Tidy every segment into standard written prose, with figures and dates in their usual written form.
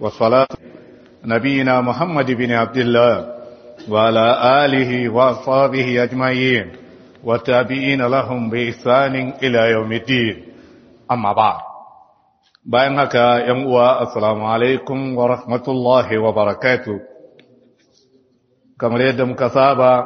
والصلاة نبينا محمد بن عبد الله وعلى آله وأصحابه أجمعين والتابعين لهم بإحسان إلى يوم الدين أما بعد bayan haka ‘yan uwa assalamu alaikum wa rahmatullahi wa barakatuh kamar yadda muka saba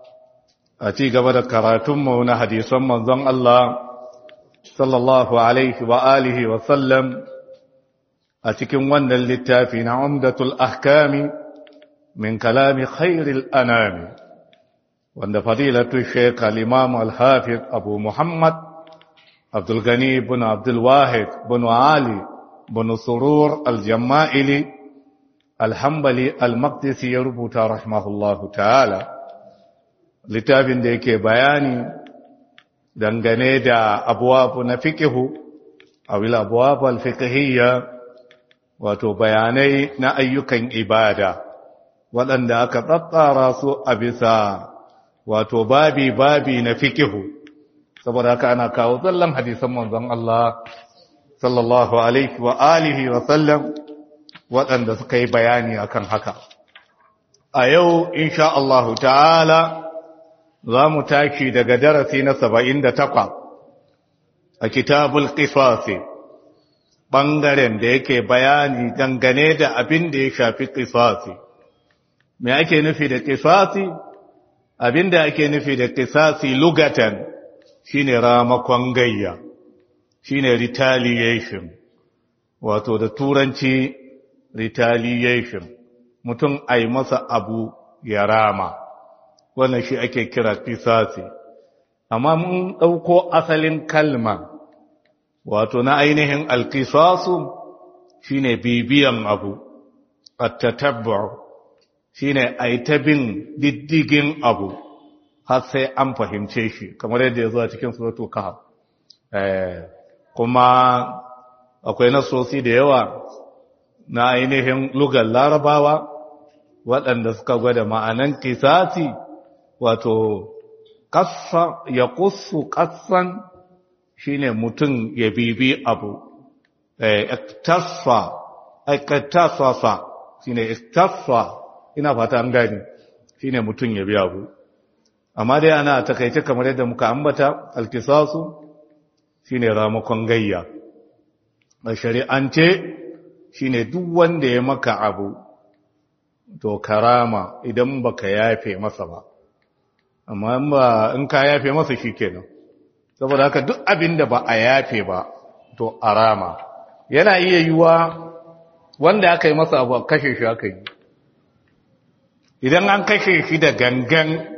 a ci gaba da karatunmu na hadisan manzon Allah sallallahu alaihi wa alihi wa sallam a cikin wannan littafi na umdatul ahkami min kalami khairil anami wanda fadilatu shaykh al-imam al-hafiz abu muhammad Abdul Ghani bin Abdul Wahid bin Ali bin Surur al-Jamma'ili al-Hanbali al-Maqdisi ya rubuta rahimahullahu ta'ala littafin da yake bayani dangane da abwabu na fiqhu awil abwab al-fiqhiyya wato bayanai na ayyukan ibada waɗanda aka tsatsara su a bisa wato babi na fiqhu saboda haka ana kawo zallan hadisan manzon Allah sallallahu alaihi wa alihi wa sallam waɗanda suka yi bayani akan haka a yau insha Allah ta'ala za mu tashi daga darasi na 78 a kitabul qisas bangaren da yake bayani dangane da abin da ya shafi qisasi me ake nufi da qisasi abin da ake nufi da qisasi lugatan shine ramakon gayya shine retaliation wato da turanci retaliation mutum ai masa abu ya rama wannan shi ake kira qisasi amma mun dauko asalin kalma wato na ainihin alqisasu shine bibiyan abu at-tatabbu shine ai tabin diddigin abu har sai an fahimce shi kamar yadda ya zo a cikin suratul kahf kuma akwai nasosi da yawa na ainihin lugar larabawa waɗanda suka gwada ma'anan kisasi wato kassa ya kussu kassan shine mutum ya bibi abu iktasasa shine iktasa ina fata an gani shine mutum ya bi abu amma dai ana takaice kamar yadda muka ambata alkisasu shine ramakon gayya a shari'ance shine duk wanda ya maka abu to karama idan baka yafe masa ba amma in ka yafe masa shikenan saboda haka duk abin da ba a yafe ba to arama yana iya yiwa wanda aka yi masa abu kashe shi aka yi idan an kashe shi da gangan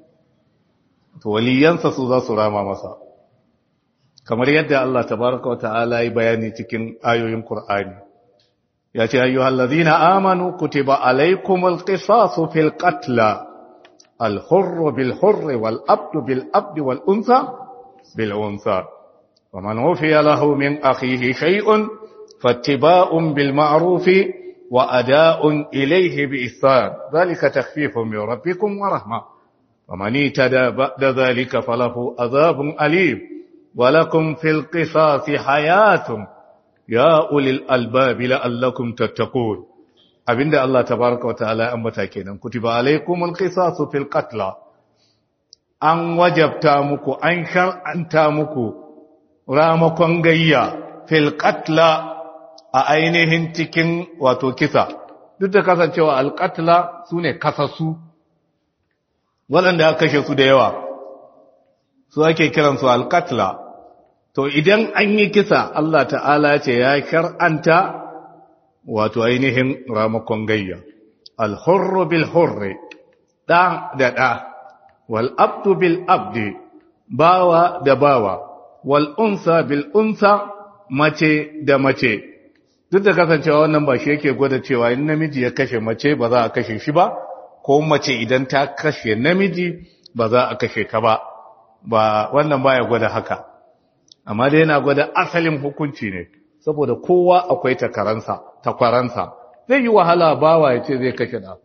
to waliyansa su za su rama masa kamar yadda Allah tabaraka wa ta'ala ya bayani cikin ayoyin Qur'ani ya ce ayyuhallazina amanu kutiba alaykumul qisasu fil qatl al-hurr bil hurr wal abdu bil abdi wal unsa bil unsa waman ufiya lahu min akhihi shay'un fattiba'un bil ma'ruf wa ada'un ilayhi bi ihsan dhalika takhfifun min rabbikum wa rahmah ومن اهتدى بعد ذلك فله عذاب أليم ولكم في القصاص حياة يا أولي الألباب لعلكم تتقون abinda Allah tabaraka wataala ambata kenan kutiba alaykumul qisasu fil qatl an wajabta muku an shar'anta muku ramakon gayya fil qatl a ainihin cikin wato kisa duk da kasancewa al qatla sune kasasu waɗanda aka kashe su da yawa su ake kiransu alkatla to idan an yi kisa Allah ta'ala ce ya shar'anta wato ainihin ramakon gayya alhurru bil hurri da wal abdu bil abdi bawa da bawa wal unsa bil unsa mace da mace duk da kasancewa wannan ba shi yake gwada cewa in namiji ya kashe mace ba za a kashe shi ba ko mace idan ta kashe namiji ba za a kashe ta ba wannan baya gwada haka amma dai yana gwada asalin hukunci ne saboda kowa akwai takwaransa zai yi wahala bawa ya ce zai kashe da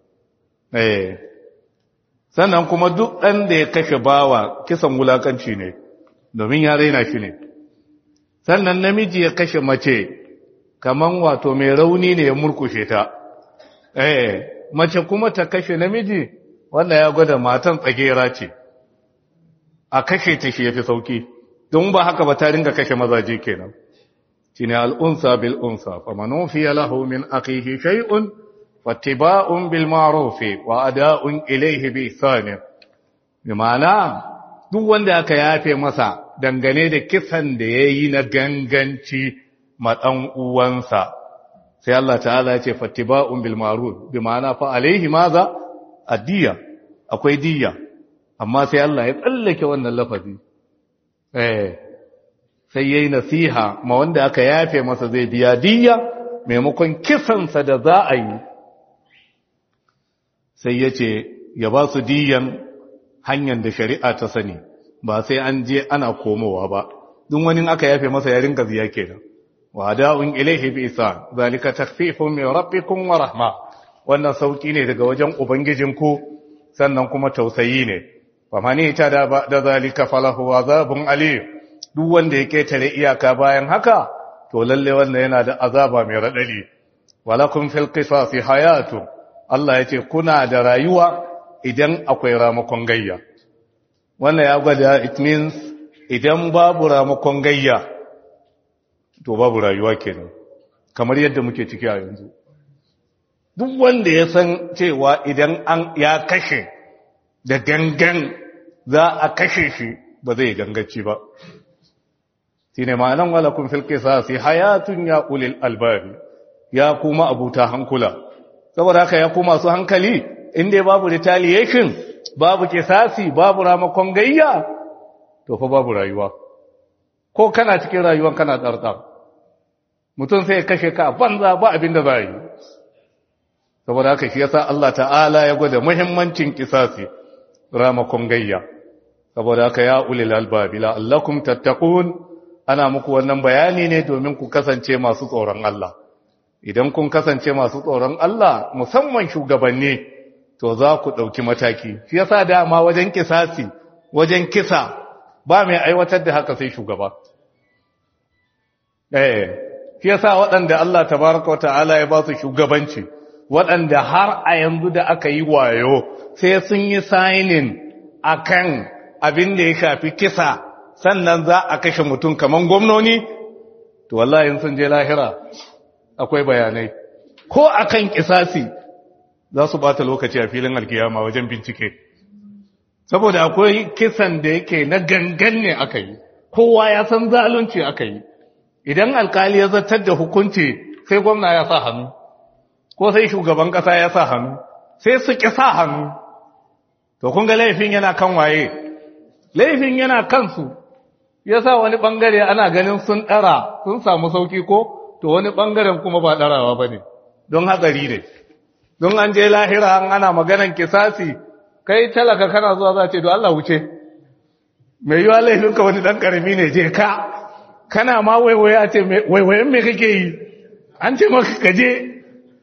sannan kuma duk ɗan da ya kashe bawa kisan wulakanci ne domin ya raina shi ne sannan namiji ya kashe mace kaman wato mai rauni ne ya murkushe ta mace kuma ta kashe namiji wanda ya gwada matan tsagera ce a kashe ta shi yafi sauki don ba haka ba ta ringa kashe mazaje kenan shine al-unsa bil unsa faman ufiya lahu min akhihi shay'un fattiba'un bil ma'ruf wa ada'un ilayhi bi ihsan bi ma'ana duk wanda aka yafe masa dangane da kisan da yayi na ganganci ma dan uwansa sai Allah ta'ala ya ce fattiba'un bil ma'ruf bi ma'ana fa alaihi maza addiya akwai diya amma sai Allah ya tsallake wannan lafazi sai yayi nasiha ma wanda aka yafe masa zai biya diya maimakon kisansa da za a yi sai ya ce ya ba su diyan hanyar da shari'a ta sani ba sai an je ana komowa ba duk wani aka yafe masa ya rinka ziya kenan wa da'un ilaihi bi ihsan zalika takhfifun min rabbikum wa rahma wannan sauki ne daga wajen ubangijinku sannan kuma tausayi ne fa mani ta da zalika falahu azabun alim duk wanda ya ketare iyaka bayan haka to lalle wannan yana da azaba mai radadi walakum fil qisasi hayatu Allah yace kuna da rayuwa idan akwai ramakon gayya wannan ya gwada it means idan babu ramakon gayya to babu rayuwa kenan kamar yadda muke ciki a yanzu duk wanda ya san cewa idan an ya kashe da gangan za a kashe shi ba zai gangaci ba shine ma'anan walakum fil qisasi hayatun ya ulil albab ya kuma abuta hankula saboda haka ya kuma su hankali inda babu retaliation babu kisasi babu ramakon gayya to fa babu rayuwa ko kana cikin rayuwan kana tsartsar mutum sai ya kashe ka banza ba abin da za yi saboda haka shi yasa Allah ta'ala ya gwada muhimmancin kisasi ramakon gayya saboda haka ya ulil albab la'allakum tattaqun ana muku wannan bayani ne domin ku kasance masu tsoron Allah idan kun kasance masu tsoron Allah musamman shugabanni to za ku dauki mataki shi yasa dama wajen kisasi wajen kisa ba mai aiwatar da haka sai shugaba shi yasa waɗanda Allah tabaraka ta'ala ya ba su shugabanci waɗanda har a yanzu da aka yi wayo sai sun yi signing akan abin da ya shafi kisa sannan za a kashe mutum kaman gwamnoni to wallahi sun je lahira akwai bayanai ko akan kisasi za su bata lokaci a filin alkiyama wajen bincike saboda akwai kisan da yake na gangan ne aka yi kowa ya san zalunci aka yi idan alkali ya zartar da hukunci sai gwamna ya sa hannu ko sai shugaban kasa ya sa hannu sai su ki sa hannu to kun ga laifin yana kan waye laifin yana kansu yasa wani bangare ana ganin sun dara sun samu sauki ko to wani bangaren kuma ba darawa bane don hatsari ne don an je lahira ana maganan kisasi kai talaka kana zuwa za ce to Allah wuce mai yiwa laifin ka wani dan karami ne je ka kana ma waiwaye a ce waiwayen me kake yi an ce maka kaje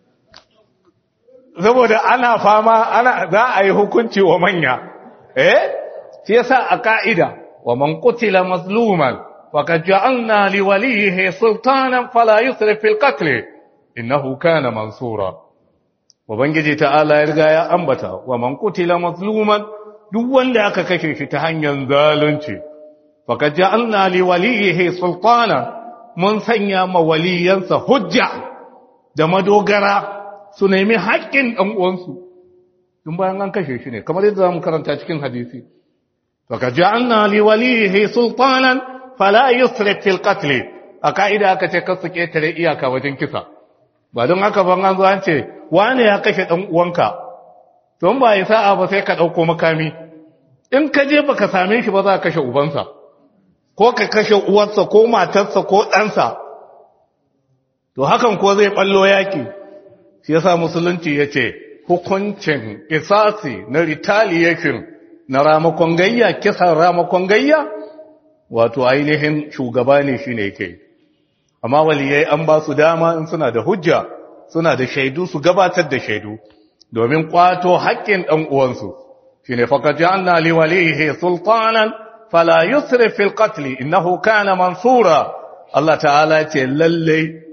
saboda ana fama za a yi hukunci wa manya shi yasa a ka'ida wa man qutila mazluman faqad ja'alna li waliyhi sultanan fala yusrif fil qatl innahu kana mansura ubangiji ta'ala ya riga ya ambata wa man qutila mazluman duk wanda aka kashe shi ta hanyar zalunci faqad ja'alna li waliyhi sultanan mun sanya ma waliyansa hujja da madogara su nemi haƙƙin ɗan uwansu tun bayan an kashe shi ne kamar yadda zamu karanta cikin hadisi faka ja'alna li walihi sultanan fala yusrif fil qatl a kaida aka ce kasu ketare iyaka wajen kisa ba don haka ban an zo an ce wane ya kashe ɗan uwanka to ba ya sa'a ba sai ka dauko makami in ka je baka same shi ba za ka kashe ubansa ko ka kashe uwarsa ko matarsa ko ɗansa to hakan ko zai ballo yaki shi yasa musulunci yace hukuncin kisasi na retaliation na ramakon gayya kisan ramakon gayya wato ainihin shugaba ne shine yake amma waliyai an ba su dama in suna da hujja suna da shaidu su gabatar da shaidu domin kwato haƙƙin ɗan uwansu shine faqad ja'alna li walihi sultanan fala yusrif fil qatl innahu kana mansura Allah ta'ala ce lalle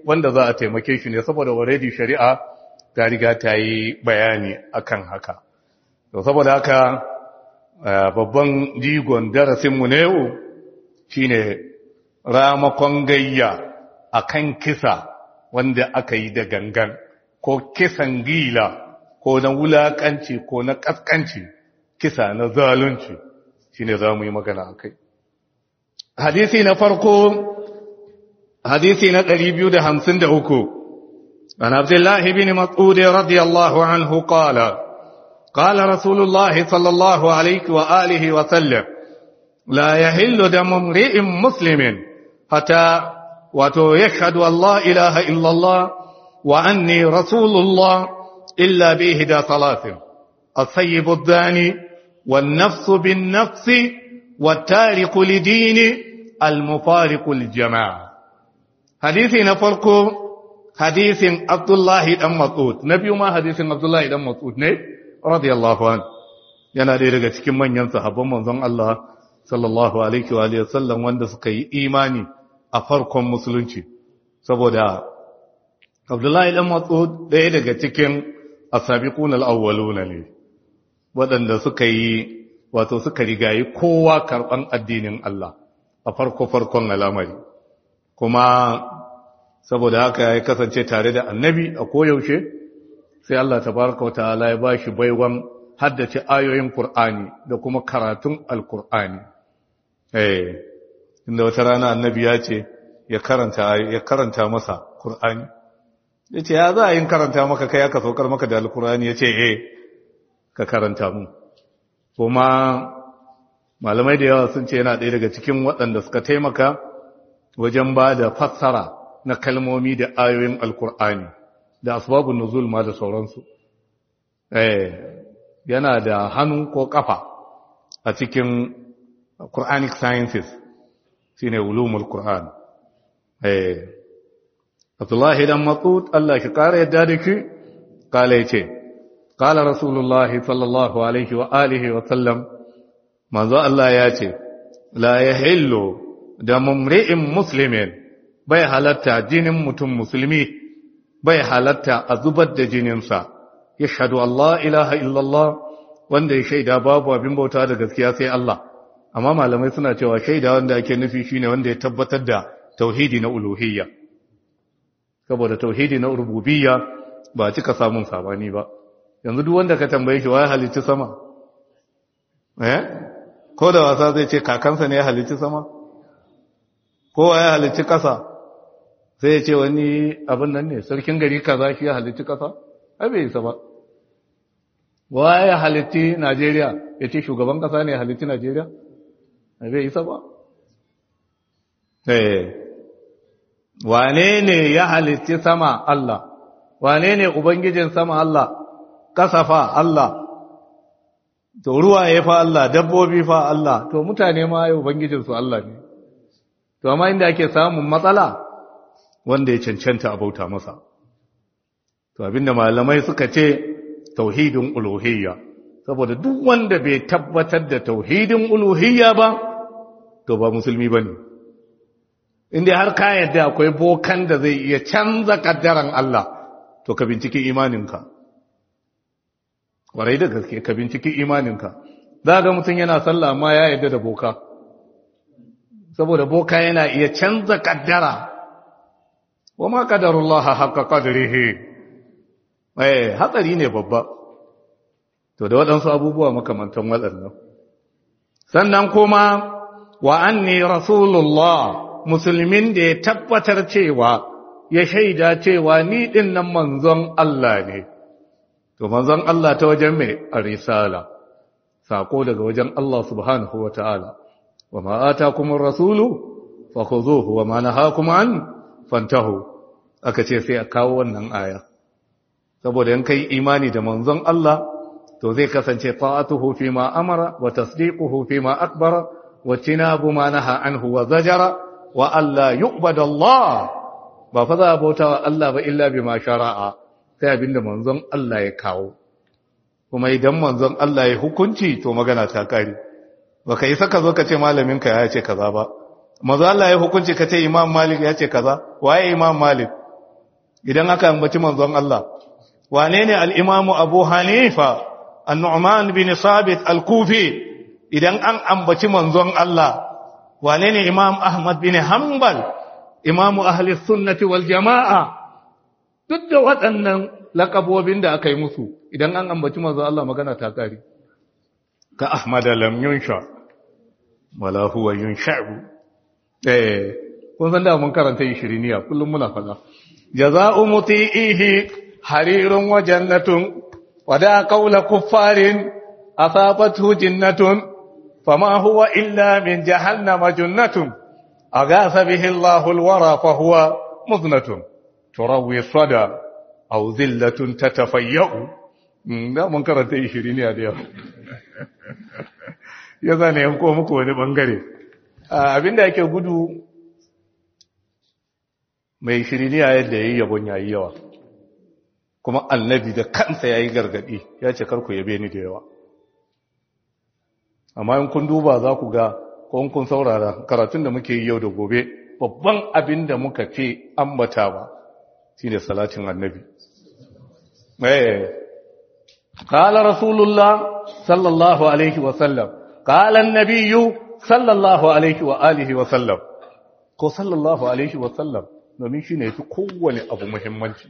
wanda za a taimake shi ne saboda already shari'a ta riga ta yi bayani akan haka to saboda haka babban jigon darasinmu na yau shine ramakon gayya akan kisa wanda aka yi da gangan ko kisan gila ko na wulakanci ko na kaskanci kisa na zalunci shine za mu yi magana akai hadisi na farko hadisi na 253 an Abdullah ibn Mas'ud radiyallahu anhu qala قال رسول الله صلى الله عليه وآله وسلم لا يحل دم امرئ مسلم حتى يشهد أن لا إله إلا الله وأني رسول الله إلا بإحدى ثلاث الثيب الزاني والنفس بالنفس والتارك لدين المفارق الجماعة حديثنا فرق حديث عبد الله بن مسعود نبي ما حديث عبد الله بن مسعود ne radiyallahu an yana da daga cikin manyan sahabban manzon Allah sallallahu alaihi wa sallam wanda suka yi imani a farkon musulunci saboda Abdullahi dan Mas'ud ɗaya daga cikin as-sabiqun al-awwaluna ne waɗanda suka yi wato suka rigayi kowa karban addinin Allah a farkon al'amari kuma saboda haka ya kasance tare da annabi a koyaushe sai Allah tabaraka wataala ya bashi baiwan haddace ayoyin Qur'ani da kuma karatun Al-Qur'ani inda wata rana annabi ya ce ya karanta masa Qur'ani yace ya za a yin karanta maka kai aka saukar maka da Al-Qur'ani yace ka karanta mu kuma malamai da yawa sun ce yana ɗaya daga cikin waɗanda suka taimaka wajen ba da fassara na kalmomi da ayoyin Al-Qur'ani da asbabun nuzul ma da sauransu yana da hannu ko kafa a cikin Quranic sciences shine ulumul Qur'an Abdullah dan Mas'ud Allah shi kare yadda da shi kala yace kala Rasulullah sallallahu alaihi wa alihi wa sallam manzo Allah ya ce la yahillu da mumri'in muslimin bai halatta jinin mutum musulmi bai halatta a zubar da jininsa ya shaɗu Allah ilaha illallah wanda ya shaida babu abin bauta da gaskiya sai Allah amma malamai suna cewa shaida wanda ake nufi shine wanda ya tabbatar da tauhidi na uluhiyya saboda tauhidi na rububiyya ba cika samun sabani ba yanzu duk wanda ka tambaye shi waye halicci sama ko da wasa zai ce kakansa ne ya halicci sama ko waye halicci kasa sai ya ce wani abin nan ne sarkin gari kaza shi ya halitti kasa ai bai isa ba waye ya halitti Najeriya ya ce shugaban kasa ne ya halitti Najeriya ai bai isa ba wane ne ya halitti sama Allah wane ne ubangijin sama Allah kasafa Allah to ruwaye fa Allah dabbobi fa Allah to mutane ma ai ubangijin su Allah ne to amma inda ake samun matsala wanda ya cancanta a bauta masa to abinda malamai suka ce tauhidin uluhiyya saboda duk wanda bai tabbatar da tauhidin uluhiyya ba to ba musulmi bane inda har ka yadda akwai bokan da zai iya canza kaddaran Allah to ka binciki imaninka kwarai da gaske ka binciki imaninka za ga mutum yana sallah amma ya yadda da boka saboda boka yana iya canza kaddara wa ma qadarullaha haqqa qadrihi hatsari ne babba to da waɗansu abubuwa makamantan waɗannan sannan kuma wa anni rasulullah musulmin da ya tabbatar cewa ya shaida cewa ni din nan manzon Allah ne to manzon Allah ta wajen mai risala sako daga wajen Allah subhanahu wataala wa ma atakumur rasulu fakhuzuhu wa ma nahakum an fantahu aka ce sai a kawo wannan aya saboda in kai imani da manzon Allah to zai kasance ta'atuhu fi ma amara wa tasdiquhu fi ma akbara wa tinabu ma naha anhu wa zajara wa alla yu'bada Allah ba fa za a bauta wa Allah ba illa bima shara'a sai abinda manzon Allah ya kawo kuma idan manzon Allah ya hukunci to magana ta kare baka yi saka zo ka ce malamin ka ya ce kaza ba manzon Allah ya hukunci ka ce Imam Malik ya ce kaza waye Imam Malik idan aka ambaci manzon Allah wane ne al-Imam Abu Hanifa An-Nu'man bin Sabit Al-Kufi idan an ambaci manzon Allah wane ne Imam Ahmad bin Hanbal Imam Ahli Sunnati wal Jama'a duk da waɗannan lakabobin da aka yi musu idan an ambaci manzon Allah magana ta kare ka Ahmad lam yunsha wala huwa yunsha'u kun san da mun karanta shiriniya kullum muna fada jaza'u muti'ihi harirun wa jannatun wada qawla kuffarin asabathu jannatun fama huwa illa min jahannama jannatun agasa bihi Allahu alwara fa huwa muznatun turawi sada aw zillatun tatafayyu da mun karanta shiriniya da yawa ya zane yanko muku wani bangare abinda yake gudu mai shiriniya yadda yayi yabon yayi yawa kuma annabi da kansa yayi gargadi ya ce karku yabe ni da yawa amma in kun duba za ku ga ko kun saurara karatun da muke yi yau da gobe babban abinda muka ce ambatawa shine salatin annabi قال رسول الله صلى الله عليه وسلم قال النبي صلى الله عليه وآله وسلم ko sallallahu alaihi wasallam domin shi ne fi kowane abu muhimmanci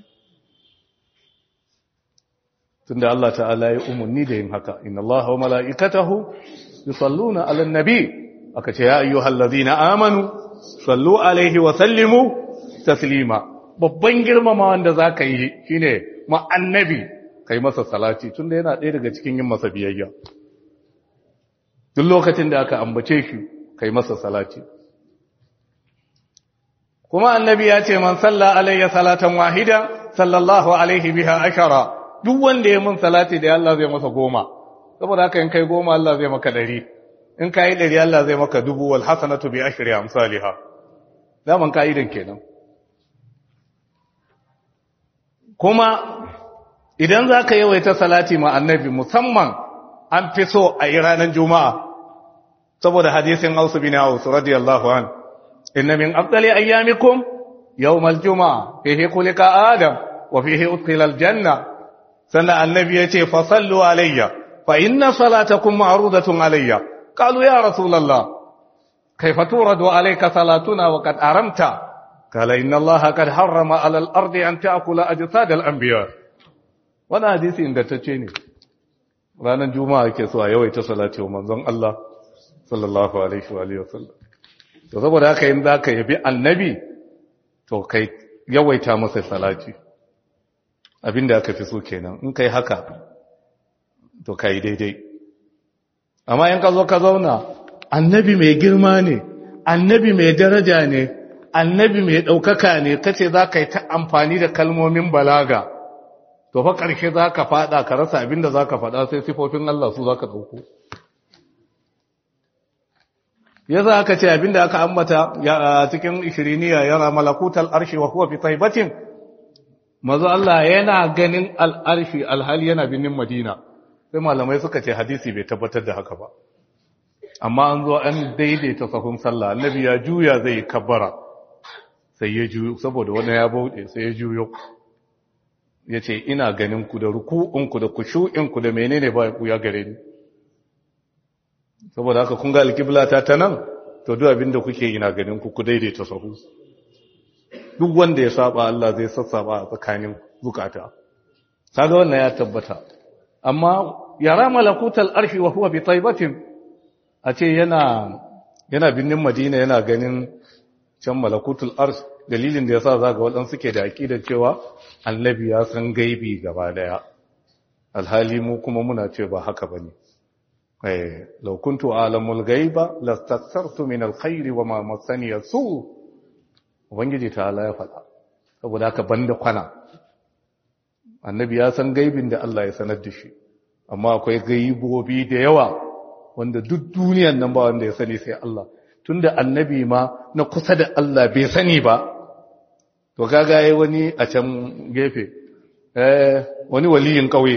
tunda Allah ta'ala ya umarni da yin haka inna Allah wa mala'ikatahu yusalluna 'alan nabi aka ce ya ayyuhallazina amanu sallu alaihi wa sallimu taslima babban girmama wanda zaka yi shine ma annabi kai masa salati tunda yana ɗaya daga cikin yin masa biyayya duk lokacin da aka ambace shi kai masa salati kuma annabi ya ce man salla alayya salatan wahida sallallahu alaihi biha ashara duk wanda ya mun salati da Allah zai masa 10 saboda haka in kai 10 Allah zai maka 100 in kai 100 Allah zai maka 1000 wal hasanatu bi ashri amsalha zaman kaidan kenan kuma idan za ka yawaita salati ma annabi musamman an fi so a yi ranar juma'a saboda hadisin Ausu bin Aus radiyallahu an inna min afdali ayyamikum yawmal juma'a fihi khuliqa adam wa fihi udkhila aljanna sannan annabi yace fa sallu alayya fa inna salatakum ma'rudatun alayya qalu ya rasulullah kayfa turadu alayka salatuna wa qad aramta qala inna allaha qad harrama ala al-ardi an ta'kula ajsad al-anbiya' wani hadisi ingantacce ne ranar juma'a ke so a yawaita salati wa manzon Allah sallallahu alaihi wa sallam to saboda haka yin zaka yabi annabi to kai yawaita masa salati abinda aka fi so kenan in kai haka to kai daidai amma in ka zo ka zauna annabi mai girma ne annabi mai daraja ne annabi mai daukaka ne kace zaka yi ta amfani da kalmomin balaga to fa ƙarshe za ka faɗa ka rasa abinda za ka faɗa sai sifofin Allah su za ka ɗauko ya za aka ce abinda aka ambata a cikin ishiriniya yara malakutal arshi wa huwa fi taibatin mazu Allah yana ganin al'arshi alhali yana binin Madina sai malamai suka ce hadisi bai tabbatar da haka ba amma an zo an daidaita sahun sallah annabi ya juya zai kabbara sai ya juyo saboda wani ya bauɗe sai ya juyo ya ce ina ganin ku da ruku'unku da kushu'inku da menene ba ku ya gare ni saboda haka kun ga alƙibla ta nan to duk abin da kuke ina ganin ku daidaita sahu duk wanda ya saba Allah zai sassaba a tsakanin zukata kaga wannan ya tabbata amma yara malakutal arshi wa huwa bi taibatin a ce yana binnin Madina yana ganin can malakutul arsh dalilin da yasa zaga wadan suke da aqidar cewa annabi ya san gaibi gaba daya alhali mu kuma muna ce ba haka bane law kuntu a'lamul ghaiba lastakthartu min alkhairi wama massani yasu ubangiji ta Allah ya faɗa saboda haka banda kwana annabi ya san gaibin da Allah ya sanar da shi amma akwai gaibobi da yawa wanda duk duniyar nan ba wanda ya sani sai Allah tunda annabi ma na kusa da Allah bai sani ba to kaga yayi wani a can gefe wani waliyin kauye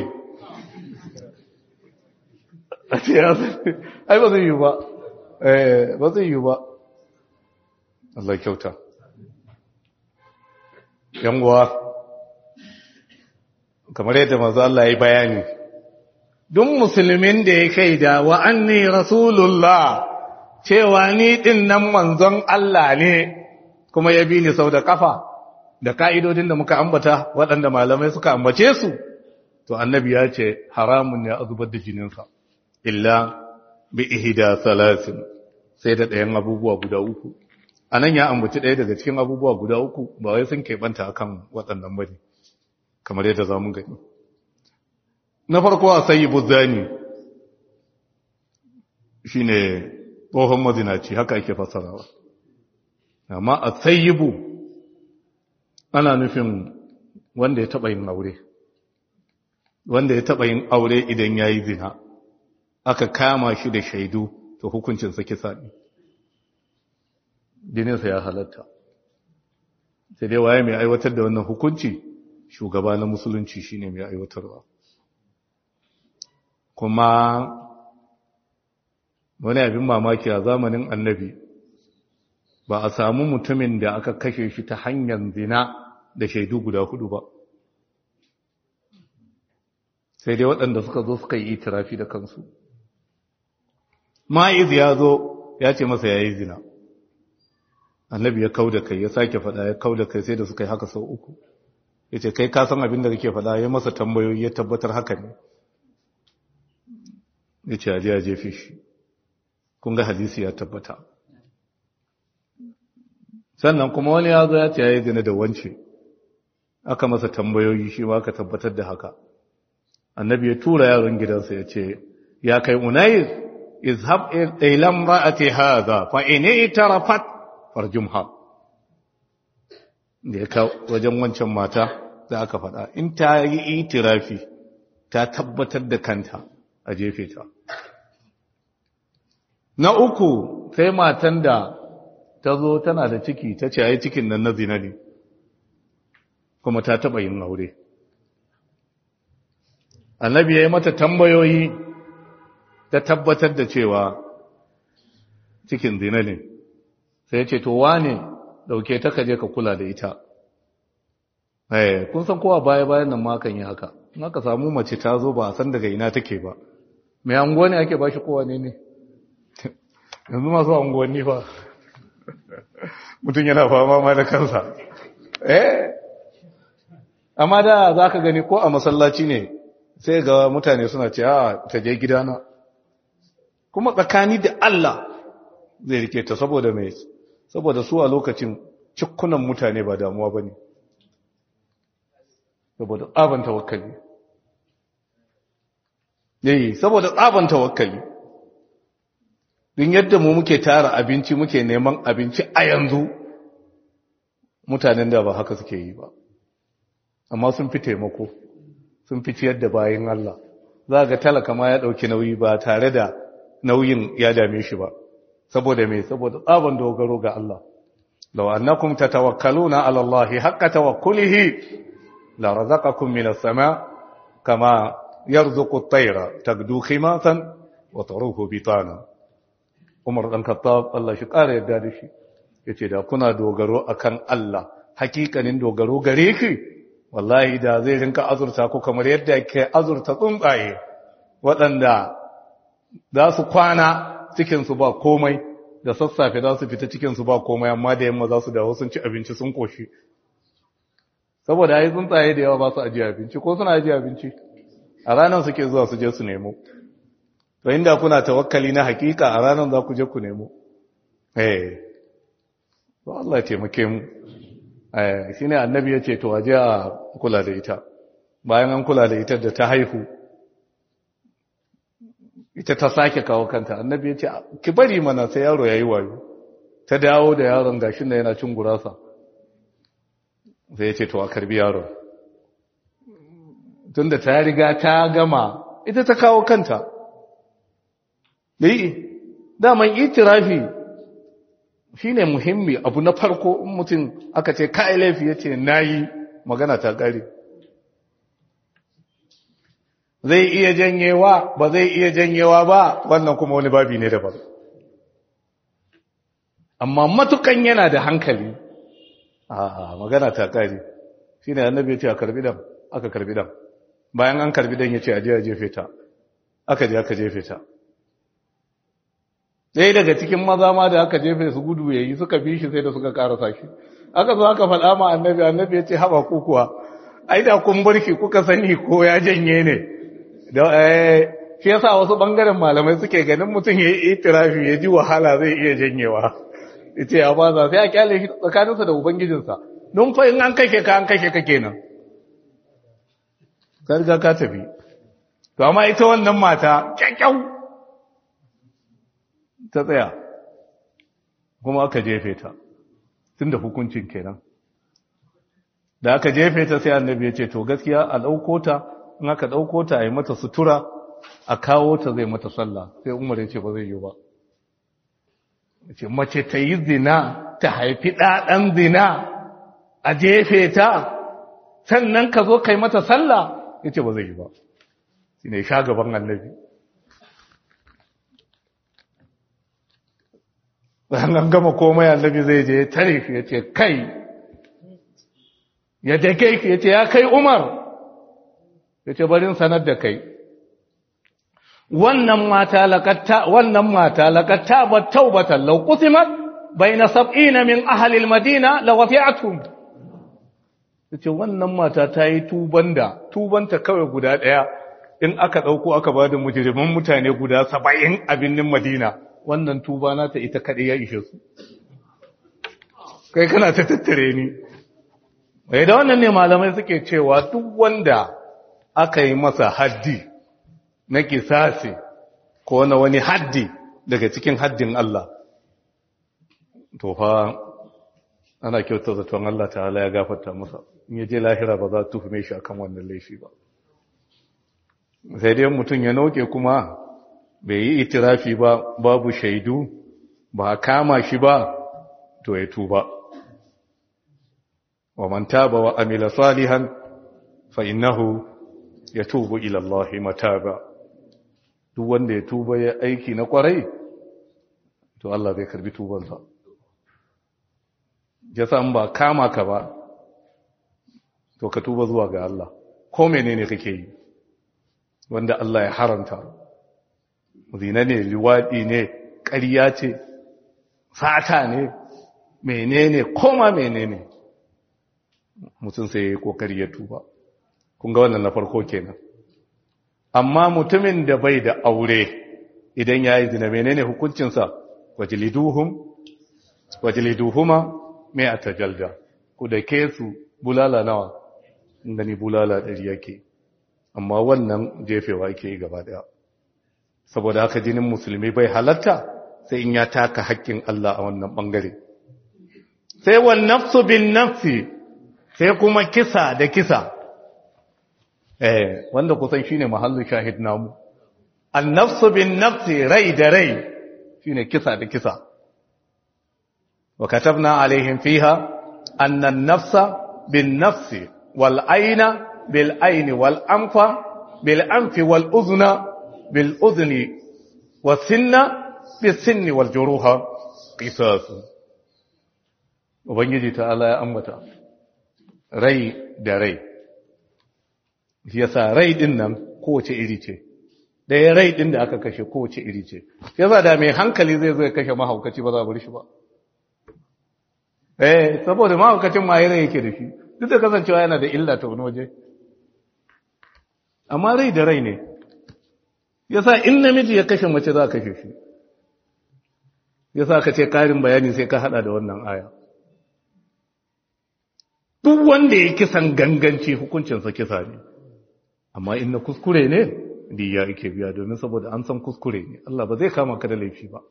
ai ba zai yi ba ba zai yi ba Allah kyauta yanwa kamar yadda manzo Allah ya yi bayani duk musulmin da ya kai da wa anni rasulullah cewa ni din nan manzon Allah ne kuma ya bi ni sau da kafa da ka'idodin da muka ambata waɗanda malamai suka ambace su to annabi ya ce haramun ne a zubar da jininsa illa bi ihda salasin sai da ɗayan abubuwa guda uku anan ya ambaci ɗaya daga cikin abubuwa guda uku ba wai sun keɓanta akan waɗannan bane kamar yadda za mu gani na farko a sayi buzzani shine tsohon mazinaci haka ake fasarawa amma a sayibu ana nufin wanda ya taɓa yin aure wanda ya taɓa yin aure idan ya yi zina aka kama shi da shaidu to hukuncinsa kisa ne jininsa ya halatta sai dai waye mai aiwatar da wannan hukunci shugaba na musulunci shine mai aiwatarwa kuma wani abin mamaki a zamanin annabi ba a samu mutumin da aka kashe shi ta hanyar zina da shaidu guda 4 ba sai dai waɗanda suka zo suka yi itirafi da kansu ma'iz ya zo ya ce masa ya yi zina annabi ya kau da kai ya sake faɗa ya kau da kai sai da suka yi haka sau 3 ya ce kai kasan abin da kake faɗa ya masa tambayoyi ya tabbatar haka ne ya ce aje ya jefe shi kun ga hadisi ya tabbata sannan kuma wani ya zo ya ce ya yi zina da wance aka masa tambayoyi shi ma aka tabbatar da haka annabi ya tura yaron gidansa ya ce ya kai unayis izhab ila imra'ati hadha fa in itarafat farjumha da ya kawo wajen wancan mata da aka faɗa in ta yi itirafi ta tabbatar da kanta a jefe ta na uku sai matan da ta zo tana da ciki ta ce ai cikin nan na zina ne kuma ta taɓa yin aure annabi ya yi mata tambayoyi ta tabbatar da cewa cikin zina ne sai ya ce to wane dauke ta kaje ka kula da ita kun san kowa baya-bayan nan ma kan yi haka in aka samu mace ta zo ba a san daga ina take ba mai anguwa ne ake ba shi kowa ne yanzu masu anguwanni fa mutum yana fama ma da kansa amma da za ka gani ko a masallaci ne sai ga mutane suna ce ta je gidana kuma tsakani da Allah zai rike ta saboda mai saboda su a lokacin cikkunan mutane ba damuwa ba ne saboda tsaban tawakkali saboda tsaban tawakkali din yadda mu muke tara abinci muke neman abinci a yanzu mutanen da ba haka suke yi ba amma sun fi taimako sun fi ciyar da bayan Allah za ga talaka ma ya dauki nauyi ba tare da nauyin ya dame shi ba saboda me saboda tsaban dogaro ga Allah law annakum tatawakkaluna ala Allah haqqa tawakkulihi la razaqakum minas sama kama yarzuqu at-tayra tagdu khimasan wa taruhu bitana Umar dan Khattab Allah shi kare yadda da shi yace da kuna dogaro akan Allah hakikanin dogaro gare ki wallahi da zai rinka azurta ku kamar yadda yake azurta tsuntsaye waɗanda za su kwana cikinsu ba komai da sassafe za su fita cikinsu ba komai amma da yamma za su dawo sun ci abinci sun koshi saboda ai tsuntsaye da yawa ba su ajiye abinci ko suna ajiye abinci a ranar suke zuwa su je su nemo to inda kuna tawakkali na hakika a ranar za ku je ku nemo to Allah ya taimake mu shine annabi ya ce to aje a kula da ita bayan an kula da ita da ta haihu ita ta sake kawo kanta annabi ya ce ki bari mana sai yaro yayi wayo ta dawo da yaron gashin da yana cin gurasa sai ya ce to a karbi yaron tunda ta riga ta gama ita ta kawo kanta daman itirafi shine muhimmi abu na farko in mutum aka ce kai laifi yace nayi magana ta kare zai iya janyewa ba zai iya janyewa ba wannan kuma wani babi ne daban amma matukan yana da hankali magana ta kare shine annabi ya ce aka karbi dan bayan an karbi dan yace aje a jefe ta aka je aka jefe ta sai daga cikin maza ma da aka jefe su gudu yayi suka bi shi sai da suka karasa shi aka zo aka faɗa ma annabi yace haba ku kuwa ai da kun barki kuka sani ko ya janye ne da shi yasa wasu bangaren malamai suke ganin mutum yayi itirafi ya ji wahala zai iya janyewa yace ya baza sai a kyale shi tsakaninsa da ubangijinsa don fa in an kashe ka kenan ka riga ka tafi to amma ita wannan mata kyakkyau ta tsaya kuma aka jefe ta tunda hukuncin kenan da aka jefe ta sai annabi ya ce to gaskiya a dauko ta in aka dauko ta a yi mata sutura a kawo ta zai mata sallah sai Umar ya ce ba zai yi ba ce mace ta yi zina ta haifi ɗaɗan zina a jefe ta sannan ka zo kai mata sallah ya ce ba zai yi ba shi ne sha gaban annabi an gama komai annabi zai je tare shi ya ce kai ya dake shi ya ce ya kai Umar ya ce barin sanar da kai wannan mata laqad tabat tawbatan law qusimat bayna 70 min ahli al-madina lawafi'atuhum yace wannan mata ta yi tubanta kawai guda daya in aka dauko aka bada mujriman mutane guda 70 a binnin Madina wannan tuba na ta ita kadai ya ishe su kai kana ta tattare ni da wannan ne malamai suke cewa duk wanda aka yi masa haddi na kisasi ko na wani haddi daga cikin haddin Allah to fa ana kyauta zaton Allah ta'ala ya gafarta masa in ya je lahira ba za ta tuhume shi akan wannan laifi ba sai dai mutum ya noke kuma bai yi itirafi ba babu shaidu ba kama shi ba to ya tuba wa man taba wa amila salihan fa innahu yatubu ila Allah mataba duk wanda ya tuba ya aiki na kwarai to Allah zai karbi tubansa yasa in ba kama ka ba to ka tuba zuwa ga Allah ko menene kake yi wanda Allah ya haramta zina ne liwadi ne ƙarya ce fata ne menene koma menene mutum sai ya yi kokari ya tuba kun ga wannan na farko kenan amma mutumin da bai da aure idan ya yi zina menene hukuncinsa wajiliduhuma mai a tajalda ku da ke su bulala nawa gani bulala 100 yake amma wannan jefewa yake yi gaba daya saboda haka jinin musulmi bai halatta sai in ya taka haƙƙin Allah a wannan bangare sai wan nafsu bin nafsi sai kuma kisa da kisa wanda kusan shine mahallu shahid namu an-nafsu bin nafsi rai da rai shine kisa da kisa wa katabna alaihim fiha anna an-nafsa bin nafsi wal ayna bil ayni wal anfa bil anfi wal udhna bil udhni was sinna bis sinni wal juruha qisas ubangiji ta Allah ya ambata rai da rai yasa rai din nan kowace iri ce ɗaya rai din da aka kashe kowace iri ce yasa da mai hankali zai zo ya kashe mahaukaci ba za a bar shi ba saboda mahaukacin ma rai yake da shi duk da kasancewa yana da illa ta wani waje amma rai da rai ne yasa in namiji ya kashe mace za a kashe shi yasa ka ce karin bayani sai ka hada da wannan aya duk wanda ya kisan ganganci hukuncinsa kisa ne amma in na kuskure ne diya yake biya domin saboda an san kuskure ne Allah ba zai kama ka da laifi ba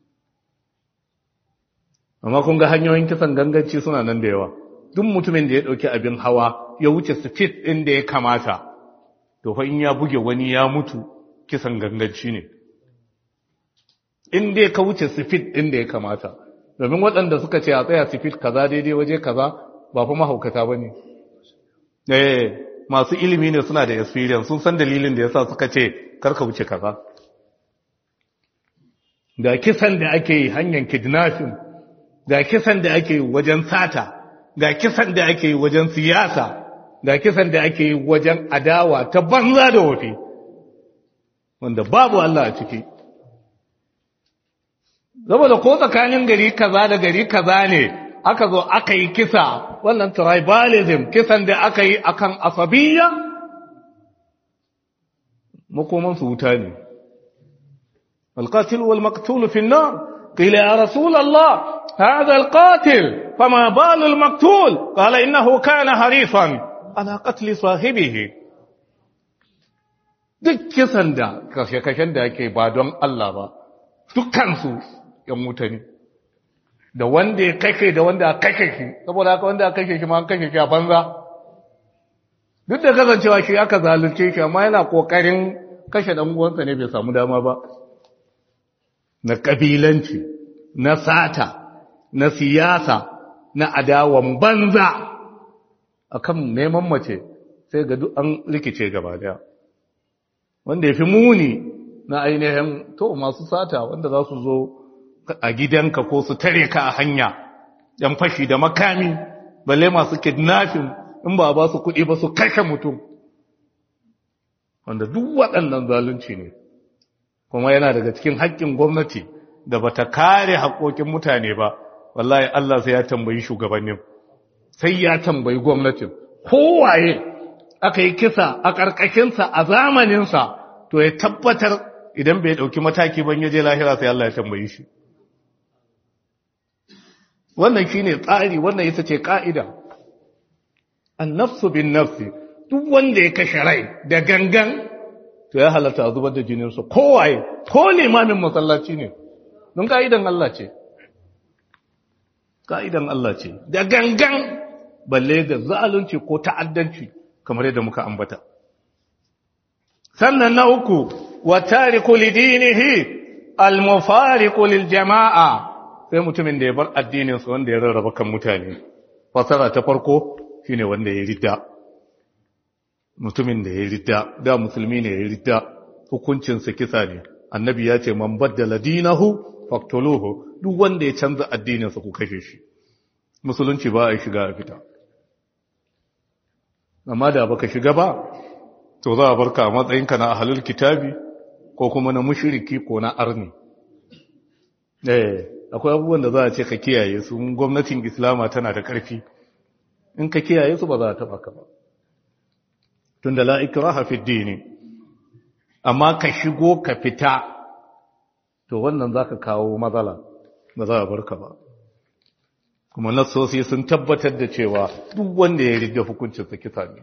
amma kun ga hanyoyin kisan ganganci suna nan da yawa duk mutumin da ya dauki abin hawa ya wuce speed din da ya kamata to fa in ya buge wani ya mutu kisan ganganci ne in dai ka wuce speed din da ya kamata domin waɗanda suka ce a tsaya speed kaza daidai waje kaza ba fa mahaukata bane masu ilimi ne suna da experience sun san dalilin da yasa suka ce karka wuce kaza ga kisan da ake yi hanyar kidnapping ga kisan da ake yi wajen sata ga kisan da ake yi wajen siyasa da kisan da ake yi wajen adawa ta banza da wofi wanda babu Allah a ciki saboda ko tsakanin gari kaza da gari kaza ne aka zo aka yi kisa wannan tribalism kisan da aka yi akan asabiyya makoman su wuta ne alqatil wal maqtul fi an-nar qila ya rasul Allah hadha alqatil fama bal al-maqtul qala innahu kana harifan ala qatl sahibihi duk kisan da kashe-kashen da yake ba don Allah ba dukkan su yan wuta ne da wanda ya kashe da wanda aka kashe shi saboda haka wanda aka kashe shi ma an kashe shi a banza duk da kasancewa shi aka zalunce shi amma yana kokarin kashe dan uwansa ne bai samu dama ba na kabilanci na sata na siyasa na adawan banza akan neman mace sai ga duk an rikice gaba daya wanda yafi muni na ainihin to masu sata wanda za su zo a gidanka ko su tare ka a hanya yan fashi da makami balle masu kidnapping in ba ba su kuɗi ba su kashe mutum wanda duk waɗannan zalunci ne kuma yana daga cikin haƙƙin gwamnati da bata kare haƙoƙin mutane ba wallahi Allah sai ya tambayi shugabannin sai ya tambayi gwamnatin kowaye aka yi kisa a ƙarƙashinsa a zamaninsa to ya tabbatar idan bai ɗauki mataki ban yaje lahira sai Allah ya tambayi shi wannan shine tsari wannan ita ce ka'ida an-nafsu bin-nafsi duk wanda ya kashe rai da gangan to ya halatta a zubar da jinin sa kowaye ko limamin masallaci ne don ka'idan Allah ce ka'idan Allah ce da gangan balle da zalunci ko ta'addanci kamar yadda muka ambata sannan na uku wa tariku lidinihi al-mufariqu lil jama'a sai mutumin da ya bar addininsa wanda ya rarraba kan mutane fasara ta farko shine wanda ya ridda mutumin da ya ridda da musulmi ne ya ridda hukuncinsa kisa ne annabi ya ce man baddala dinahu faqtuluhu duk wanda ya canza addininsa ku kashe shi musulunci ba a shiga a fita amma da baka shiga ba to za a barka a matsayinka na ahlul kitabi ko kuma na mushriki ko na arni akwai abubuwan da za a ce ka kiyaye su gwamnatin islama tana da ƙarfi in ka kiyaye su ba za a taɓa ka ba tun da la'ikraha fi dini amma ka shigo ka fita to wannan za ka kawo matsala ba za a bar ka ba kuma nassosi sun tabbatar da cewa duk wanda ya riga hukuncinsa kisa ne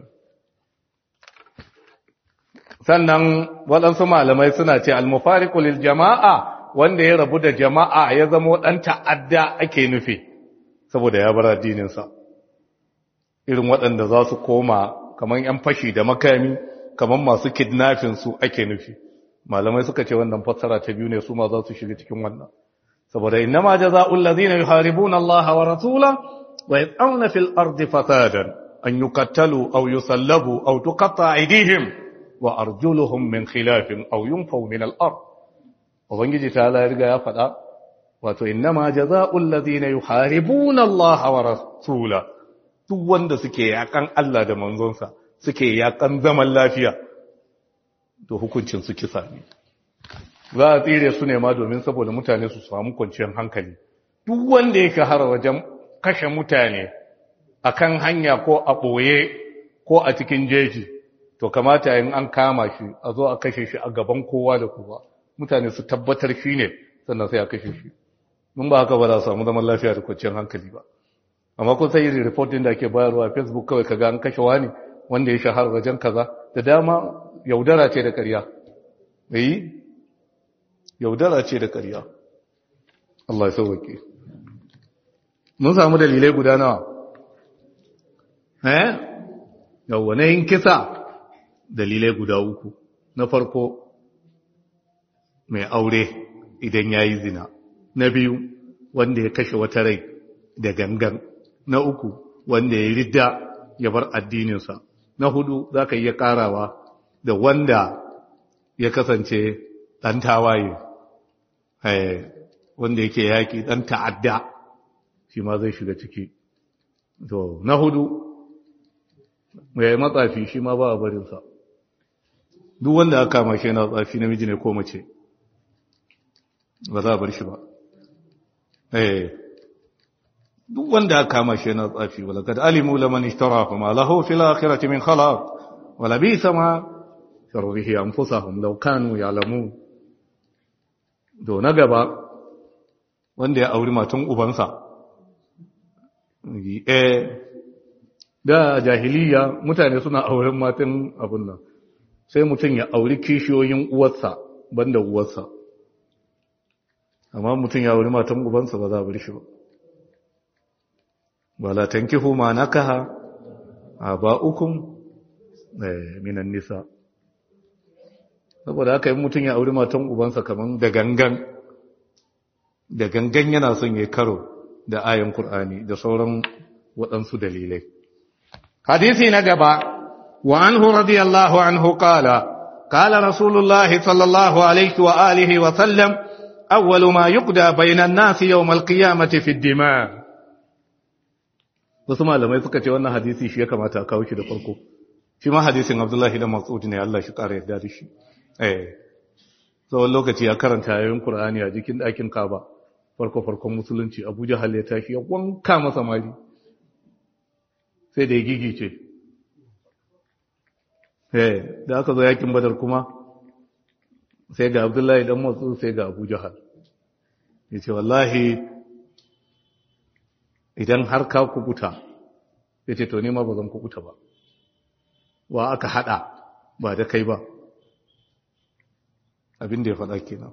sannan waɗansu malamai suna ce al-mufariqu lil jama'a wanda ya rabu da jama'a ya zama ɗan ta'adda ake nufi saboda ya bar addininsa irin waɗanda za su koma kamar ‘yan fashi da makami kamar masu kidnafin su ake nufi malamai suka ce wannan fassara ta biyu ne su ma za su shiga cikin wannan saboda inna ma jaza'ul ladina yuharibuna Allah wa rasula wa yas'una fil ardi fasadan an yuqattalu aw yusallabu aw tuqatta aydihim wa arjuluhum min khilafin aw yunfaw min al-ard Ubangiji ta ya riga ya faɗa, wato, innama jaza'ul ladina yuharibuna Allah wa rasula, duk wanda suke yakan Allah da manzonsa, suke yakan zaman lafiya, to hukuncin su kisa ne. Za a tsire su ne ma domin saboda mutane su samu kwanciyar hankali. Duk wanda ya shahara wajen kashe mutane a kan hanya ko a ɓoye ko a cikin jeji, to kamata yin an kama shi, a zo a kashe shi a gaban kowa da kowa. Mutane su tabbatar shi ne sannan sai a kashe shi mun ba haka ba za su samu zaman lafiya da kwanciyar hankali ba amma kun sai irin report din da ake bayarwa a Facebook kawai kaga an kashe wani wanda ya shahara wajen kaza da dama yaudara ce da ƙarya yaudara ce da ƙarya Allah ya sauke mun samu dalilai guda nawa yawwa na yin kisa dalilai guda uku na farko mai aure idan ya yi zina na biyu wanda ya kashe wata rai da gangan na uku wanda ya ridda ya bar addininsa na hudu za ka iya karawa da wanda ya kasance ɗan tawaye wanda yake yaƙi ɗan ta'adda shi ma zai shiga ciki to na hudu mai matsafi shi ma ba a barinsa duk wanda aka kama shi yana tsafi namiji ne ko mace ba za a bar shi ba duk wanda aka kama shi yana tsafi wala kad alimu laman ishtara fa ma lahu fil akhirati min khalaq wala bi sama sharrihi anfusahum law kanu ya'lamun do na gaba wanda ya auri matan ubansa da jahiliya mutane suna auren matan abun nan sai mutum ya auri kishiyoyin uwarsa banda uwarsa amma mutum ya auri matan ubansa ba za a bar shi ba wala tankihu ma nakaha aba'ukum minan nisa saboda haka yin mutum ya auri matan ubansa kaman da gangan yana son ya karo da ayan Qur'ani da sauran waɗansu dalilai hadisi na gaba wa anhu radiyallahu anhu qala rasulullah sallallahu alaihi wa alihi wa sallam awwalu ma yuqda bainan nas yawm al-qiyamati fi ad-dima wasu malamai suka ce wannan hadisi shi ya kamata a kawo shi da farko shi ma hadisin Abdullahi da Mas'ud ne Allah shi kare yadda da shi tsawon lokaci ya karanta ayoyin Qur'ani a jikin ɗakin Kaaba farkon musulunci Abu Jahal ya tashi ya wanka masa mali sai da ya gigice da aka zo yakin Badar kuma sai ga Abdullahi dan Mas'ud sai ga Abu Jahal yace wallahi idan har ka kubuta yace to ne ma bazan kubuta ba wa aka hada ba da kai ba abin da ya faɗa kenan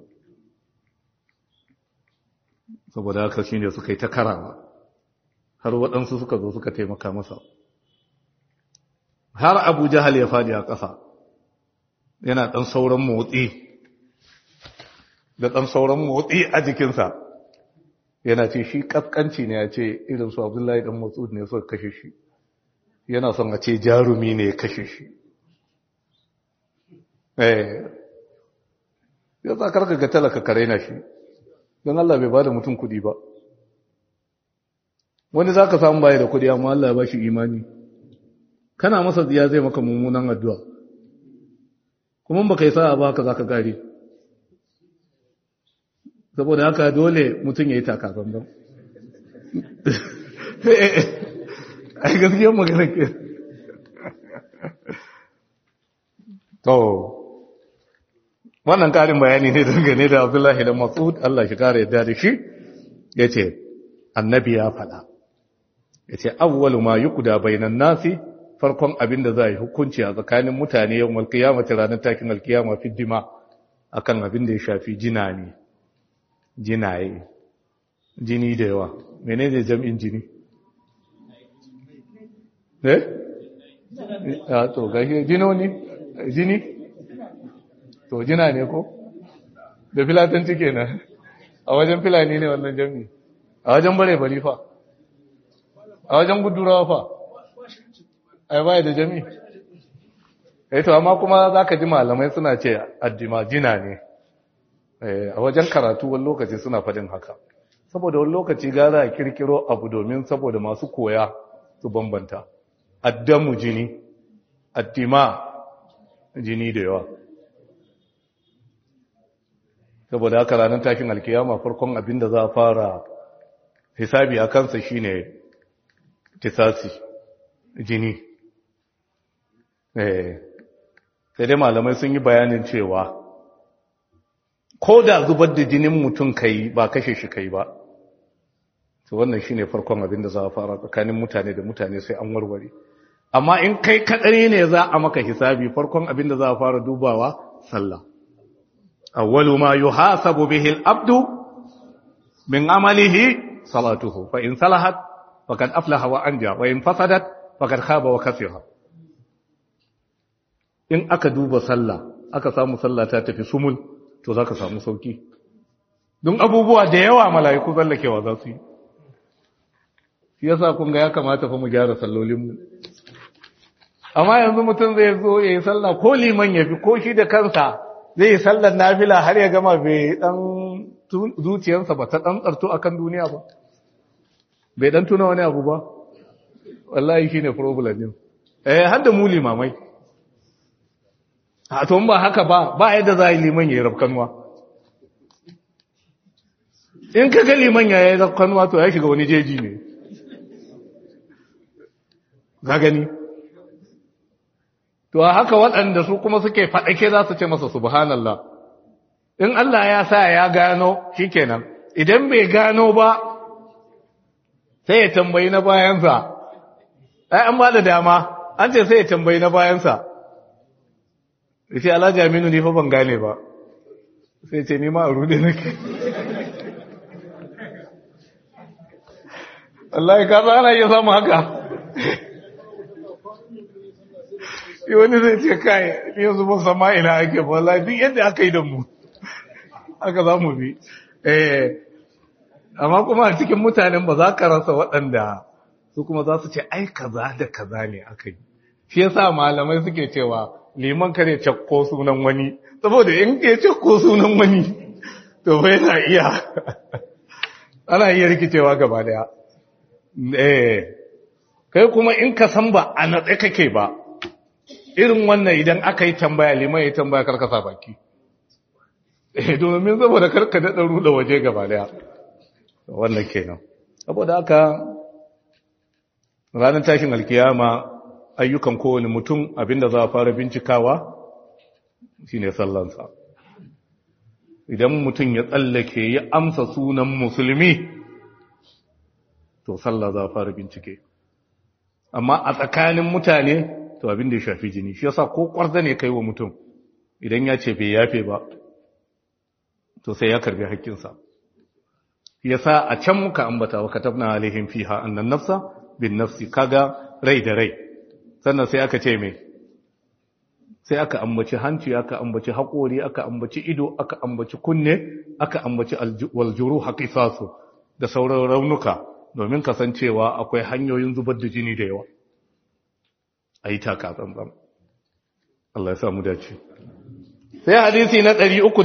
saboda haka shine suka yi ta karawa har waɗansu suka zo suka taimaka masa har Abu Jahal ya fadi a ƙasa yana ɗan sauran motsi da ɗan sauran motsi a jikinsa yana ce shi ƙasƙanci ne ya ce irin su Abdullahi ɗan Mas'ud ne suka kashe shi yana son a ce jarumi ne ya kashe shi ya sa karka ga talaka kare na shi don Allah bai ba da mutum kudi ba wani za ka samu baya da kudi amma Allah ya ba shi imani kana masa ziya zai maka mummunan addu'a kuma ba kai sa'a ba haka za ka gari saboda haka dole mutum ya yi takasan don ai gaskiyar magana ke to wannan karin bayani ne dangane da Abdullahi da Mas'ud Allah shi kare yadda da shi yace annabi ya fada yace awwalu ma yuqda bainan nasi farkon abinda za yi hukunci a tsakanin mutane yawmal qiyamati ranar takin alkiyama fi dima akan abinda ya shafi jinaye jini da yawa menene jami'in jini to gashi jini to jina ne ko da filatanci kenan a wajen filani ne wannan jami a wajen bare bari fa a wajen gudurawa fa ai bai da jami to amma kuma zaka ji malamai suna ce addima jina ne a wajen karatu wani lokaci suna fadin haka saboda wani lokaci gara a kirkiro abu domin saboda masu koya su bambanta addamu jini addima jini da yawa saboda haka ranar tashin alkiyama farkon abin da za a fara hisabi a kansa shine kisasi jini sai dai malamai sun yi bayanin cewa ko da zubar da jinin mutum kai ba kashe shi kai ba to wannan shine farkon abin da za a fara tsakanin mutane da mutane sai an warware amma in kai kadari ne za a maka hisabi farkon abin da za a fara dubawa sallah awwalu ma yuhasabu bihi al-abdu min amalihi salatuhu fa in salahat faqad aflaha wa anja wa in fasadat faqad khaba wa khasira in aka duba sallah aka samu sallah ta tafi sumul to zaka samu sauki don abubuwa da yawa mala'iku zallakewa za su yi shi yasa kun ga ya kamata fa mu gyara sallolin mu amma yanzu mutum zai zo yayin sallah ko liman yafi ko shi da kansa zai yi sallar nafila har ya gama bai dan zuciyarsa ba ta dan tsarto akan duniya ba bai dan tuna wani abu ba wallahi shine problem din har da mu limamai a to ba haka ba yadda za a yi liman ya yi rafkanuwa in ka ga liman ya yi rafkanuwa to ya shiga wani jeji ne ga gani to haka waɗanda su kuma suke faɗake za su ce masa subhanallah in Allah ya sa ya gano shikenan idan bai gano ba sai ya tambayi na bayansa ai an ba da dama an ce sai ya tambayi na bayansa sai Alhaji Aminu ne fa ban gane ba sai ce ni ma a rude nake wallahi ka ana iya samu haka yi wani zai ce kai yanzu ba sama ina ake ba wallahi duk yadda aka yi da mu aka za mu bi amma kuma a cikin mutanen ba za ka rasa waɗanda su kuma za su ce ai kaza da kaza ne aka yi shi yasa malamai suke cewa liman kare cakko sunan wani saboda in ke cakko sunan wani to bai na iya ana iya rikicewa gaba daya kai kuma in ka san ba a natsa kake ba irin wannan idan aka yi tambaya liman ya tambaya karkasa baki domin saboda karka daɗa ruɗa waje gaba daya wannan kenan saboda haka ranar tashin alkiyama ayyukan kowane mutum abinda za a fara bincikawa shine sallansa idan mutum ya tsallake ya amsa sunan musulmi to sallah za a fara bincike amma a tsakanin mutane to abinda ya shafi jini shi yasa ko kwarza ne kai wa mutum idan ya ce bai yafe ba to sai ya karbi haƙƙinsa yasa a can muka ambata wa katabna alaihim fiha annan nafsa bin nafsi kaga rai da rai sannan sai aka ce mai sai aka ambaci hanci aka ambaci haƙori aka ambaci ido aka ambaci kunne aka ambaci waljuru haqisasu da sauran raunuka domin kasancewa akwai hanyoyin zubar da jini da yawa ayi taka tsantsan Allah ya samu dace sai hadisi na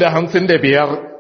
355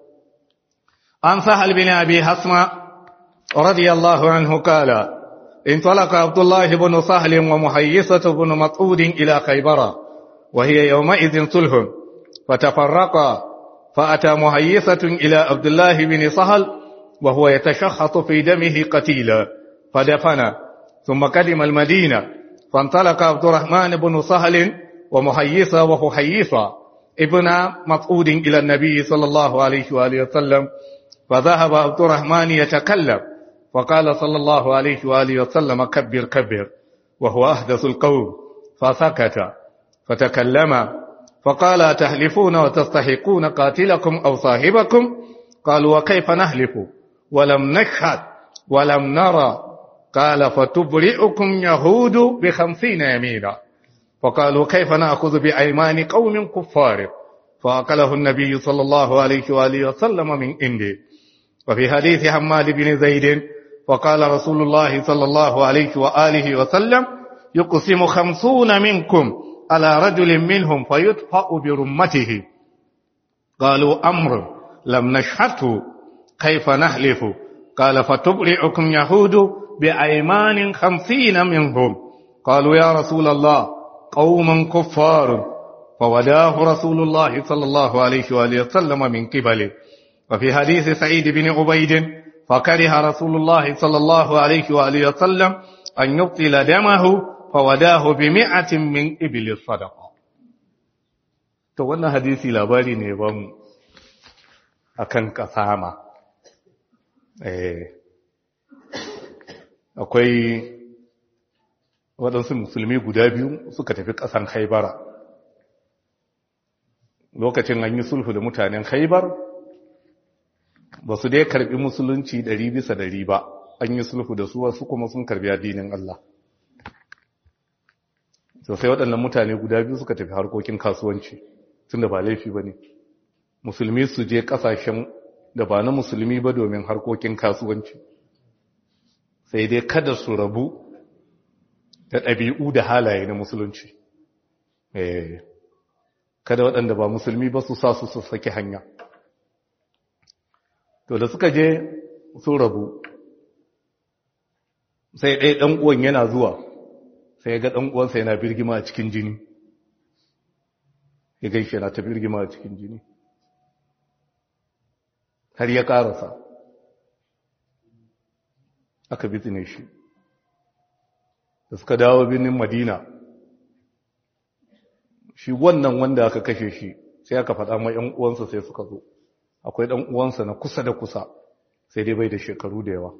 عن سهل بن أبي حسمة رضي الله عنه قال انطلق عبد الله بن سهل ومحيصة بن مسعود إلى خيبر وهي يومئذ صلح فتفرقا فأتى محيصة إلى عبد الله بن سهل وهو يتشخص في دمه قتيلا فدفن ثم قدم المدينة فانطلق عبد الرحمن بن سهل ومحيصة وحيصة ابن مسعود إلى النبي صلى الله عليه وآله وسلم فذهب عبد الرحمن يتكلم فقال صلى الله عليه وآله وسلم كبر كبر وهو أحدث القوم فسكت فتكلم فقال تحلفون وتستحقون قاتلكم أو صاحبكم قالوا وكيف نحلف ولم نشهد ولم نرى قال فتبرئكم يهود ب50 يمينا فقالوا كيف نأخذ بأيمان قوم كفار فأقله النبي صلى الله عليه وآله وسلم من عنده وفي حديث حماد بن زيد وقال رسول الله صلى الله عليه وآله وسلم يقسم 50 منكم على رجل منهم فيدفع برمته قالوا أمر لم نشهده كيف نحلف قال فتبرئكم يهود بأيمان 50 منهم قالوا يا رسول الله قوم كفار فوداه رسول الله صلى الله عليه وآله وسلم من قبله وفي حديث سعيد بن عبيد فكره رسول الله صلى الله عليه وآله وسلم أن يبطل دمه فوداه ب100 من إبل الصدقة to wannan hadisi labari ne ba mu akan kasama akwai waɗansu musulmi guda biyu suka tafi ƙasan Haibara lokacin an yi sulhu da mutanen Haibar ba su dai karbi musulunci 100% ba an yi sulhu da su wasu kuma sun karbi addinin Allah to sai waɗannan mutane guda biyu suka tafi harkokin kasuwanci tunda ba laifi bane musulmi su je kasashen da ba na musulmi ba domin harkokin kasuwanci sai dai kada su rabu da ɗabi'u da halaye na musulunci kada waɗanda ba musulmi ba su sa su saki hanya to da suka je su rabu sai ɗaya ɗan uwan yana zuwa sai ya ga ɗan uwansa yana birgima a cikin jini, ya gaishe na ta birgima a cikin jini har ya ƙarasa aka bizine shi. Da suka dawo birnin Madina, shi wannan wanda aka kashe shi sai aka faɗa ma ‘yan uwansa sai suka zo, akwai ɗan uwansa na kusa da kusa sai dai bai da shekaru da yawa.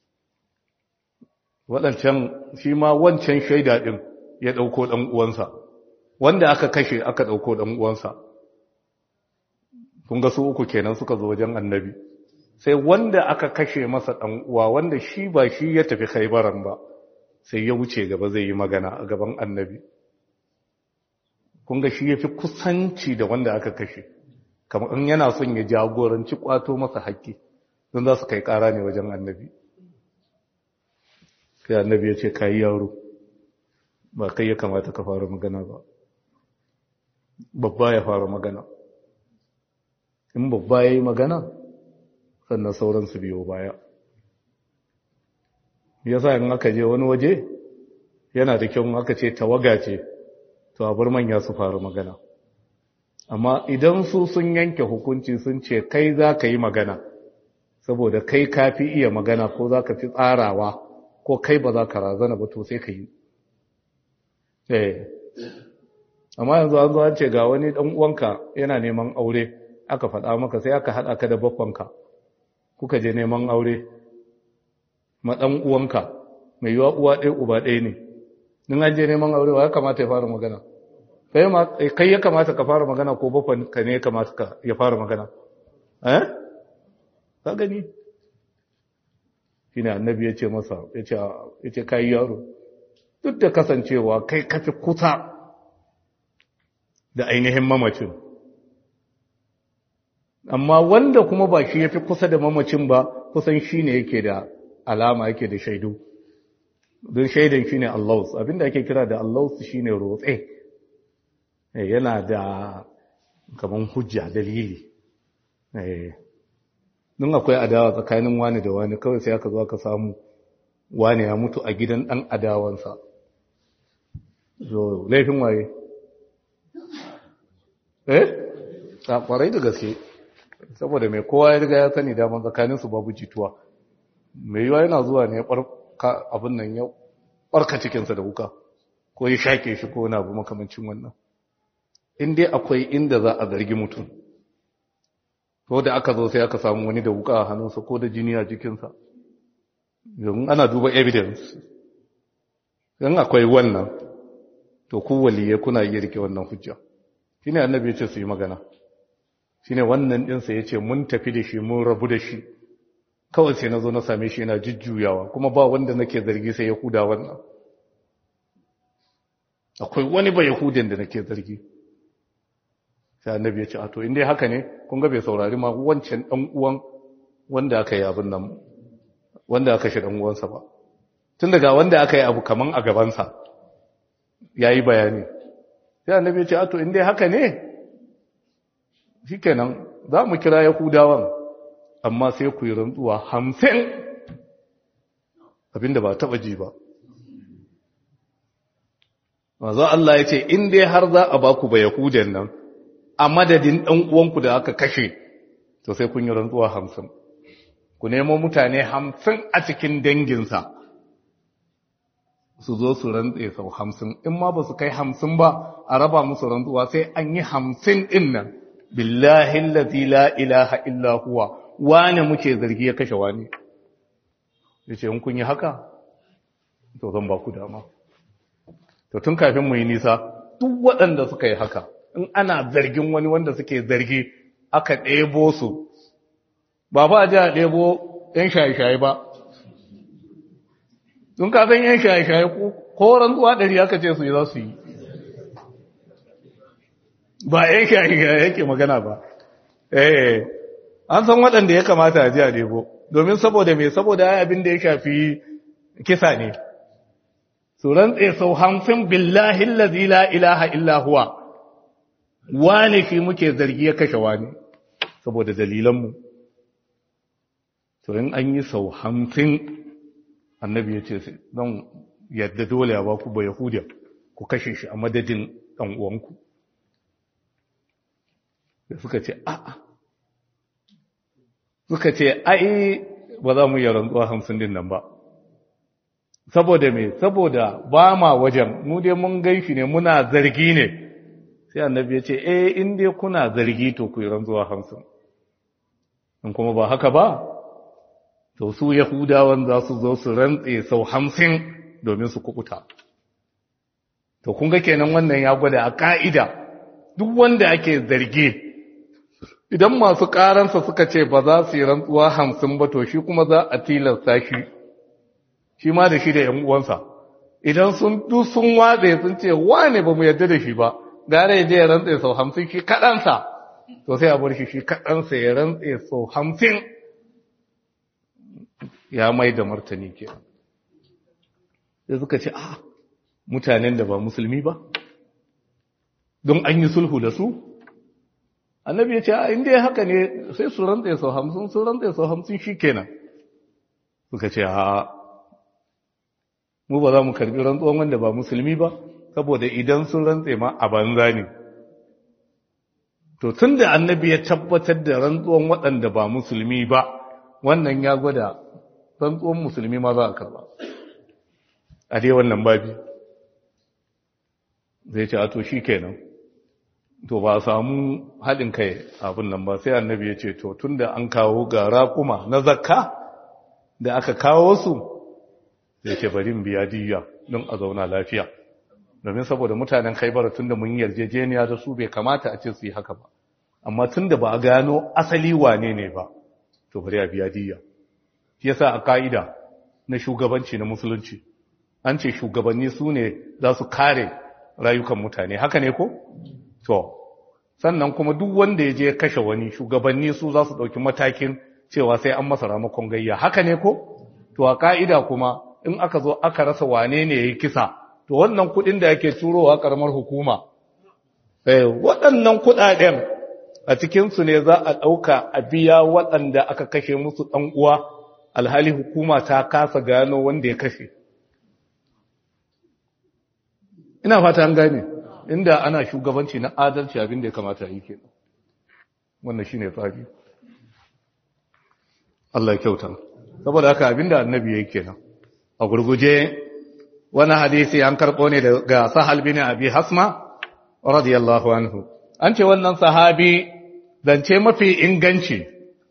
Waɗancan shi ma wancan shaida ɗin ya ɗauko ɗan uwansa, wanda aka kashe aka ɗauko ɗan uwansa. Kun ga su uku kenan suka zo wajen annabi, sai wanda aka kashe masa ɗan uwa wanda shi ba shi ya tafi Khaibaran ba, sai ya wuce gaba zai yi magana a gaban annabi. Kun ga shi ya fi kusanci da wanda aka kashe, kamar in yana son ya jagoranci kwato masa haƙƙi, don za su kai ƙara ne wajen annabi. Sai annabi ya ce, ka yi yaro, ba kai ya kamata ka fara magana ba, babba ya fara magana. In babba ya yi magana, sannan sauran su biyo baya. Ya sa in aka je wani waje, yana da kyau aka ce tawaga ce, to a bar manya su fara magana. Amma idan su sun yanke hukunci sun ce kai za ka yi magana, saboda kai ka fi iya magana ko za ka fi tsarawa, ko kai ba za ka razana ba, to sai ka yi. Amma yanzu an zo an ce ga wani ɗan uwanka yana neman aure, aka faɗa maka sai aka haɗa ka da bakwanka, kuka je neman aure, ma ɗan uwanka, mai yiwa uwa ɗaya uba ɗaya ne. In an je neman aure wa ya kamata ya fara magana? Kai ya kamata ka fara magana ko bakwanka ne ya kamata ya fara magana? Ka gani? Shi ne annabi ya ce masa, ya ce kayi yaro, duk da kasancewa kai kafi kusa da ainihin mamacin. Amma wanda kuma ba shi ya fi kusa da mamacin ba, kusan shi ne yake da alama, yake da shaidu. Don shaidan shi ne Allahus, abinda ake kira da Allahus shi ne rotse, yana da kaman hujja, dalili. Don akwai adawa tsakanin wani da wani, kawai sai aka zo aka samu wani ya mutu a gidan ɗan adawansa. So, laifin waye? A kwarai da gaske, saboda mai kowa ya riga ya sani daman tsakaninsu babu jituwa. Mai yiwa yana zuwa ne abin nan ya ɓarka cikinsa da wuka, ko ya shaƙe shi ko wani abu makamancin wannan. In dai akwai inda za a zargi mutum, ko da aka zo sai aka samu wani da wuka a hannunsa ko da jini a jikinsa, domin ana duba evidence. In akwai wannan, to ku waliye kuna iya rike wannan hujja. Shi ne annabi ya ce su yi magana. Shi ne wannan ɗinsa ya ce mun tafi da shi mun rabu da shi, kawai sai na zo na same shi yana jujjuyawa, kuma ba wanda nake zargi sai Yahuda wannan. Akwai wani ba Yahudin da nake zargi. Sai annabi ya ce, a to inda haka ne, kun ga bai saurari ma wancan ɗan uwan wanda aka yi abin nan, wanda aka shi ɗan uwansa ba. Tun daga wanda aka yi abu kaman a gabansa, ya yi bayani. Sai annabi ya ce, a to inda haka ne, shi kenan za mu kira Yahudawan, amma sai ku yi rantsuwa 50, abinda ba taɓa ji ba. Maza Allah ya ce, in dai har za a ba ku ba Yahudan nan, a madadin ɗan uwanku da aka kashe, to sai kun yi rantsuwa 50. Ku nemo mutane 50 a cikin danginsa, su zo su rantse sau 50, in ma ba su kai 50 ba, a raba musu rantsuwa sai an yi 50 ɗin nan. Billahi allazi la ilaha illa huwa, wane muke zargi ya kashe wani. Yace in kun yi haka, to zan ba ku dama. To tun kafin mu yi nisa, duk waɗanda suka yi haka, in ana zargin wani wanda suke zargi, aka ɗebo su, ba fa a ji a ɗebo ‘yan shaye-shaye ba. Tun kafin ‘yan shaye-shaye ko rantsuwa 100 aka ce su yi za su yi. Ba ‘yan shaye-shaye yake magana ba. An san waɗanda ya kamata a ji a ɗebo, domin saboda me, saboda ya abin da ya shafi kisa ne. Su rantse sau 50 billahi allazi la ilaha illa huwa. Wane shi muke zargi ya kashe wani, saboda dalilanmu. To in an yi sau 50, annabi ya ce don yadda dole ya ba ku ba yahudiya ku kashe shi a madadin ɗan uwanku da suka ce a'a suka ce ai ba za mu yi rantsuwa 50 din nan ba saboda me saboda ba ma wajen mu dai mun ganshi ne muna zargi ne sai annabi ya ce in dai kuna zargi to ku yi rantsuwa 50 in kuma ba haka ba to su yahudawan za su zo su rantse sau 50 domin su kukuta to kun ga kenan wannan ya gwada a ka'ida duk wanda ake zargi idan masu karansa suka ce ba za su yi rantsuwa 50 ba to shi kuma za a tilasta shi ma da shi da ‘yan uwansa idan sun watse sun ce wane ba mu yadda da shi ba gara ya je ya rantse sau 50 shi kaɗansa to sai a bar shi kaɗansa ya rantse sau 50 ya mai da martani ke sai suka ce mutanen da ba musulmi ba don an yi sulhu da su annabi ya ce inda ya haka ne sai su rantse sau 50 su rantse sau 50 shi kenan suka ce mu ba za mu karbi rantsuwan wanda ba musulmi ba saboda idan sun rantse ma a banza ne to tun da annabi ya tabbatar da rantsuwan waɗanda ba musulmi ba wannan ya gwada rantsuwan musulmi ma za a karba a dai wannan babi zai ce to shi kenan to ba a samu haɗin kai abin nan ba sai annabi ya ce to tun da an kawo ga raƙuma na zakka da aka kawo su zai ce bari biya diya don a zauna lafiya domin saboda mutanen Khaibar tunda mun yarjejeniya da su bai kamata a ce su yi haka ba amma tunda ba a gano asali wane ne ba to bari a biya diya shi yasa a ka'ida na shugabanci na musulunci an ce shugabanni su ne za su kare rayukan mutane haka ne ko to sannan kuma duk wanda ya je kashe wani shugabanni su za su ɗauki matakin cewa sai an masa ramakon gayya haka ne ko to a ka'ida kuma in aka zo aka rasa wane ne yayi kisa to wannan kudin da yake turowa karamar hukuma waɗannan kudaden a cikin su ne za a dauka a biya waɗanda aka kashe musu dan uwa alhali hukuma ta kasa gano wanda ya kashe ina fata an gane inda ana shugabanci na adalci abin da ya kamata yi kenan wannan shine tsari Allah ya kyauta saboda haka abinda annabi yake kenan a gurguje wani hadisi an karɓo ne daga Sahal bin Abi Hasma radiyallahu anhu an ce wannan sahabi zance mafi inganci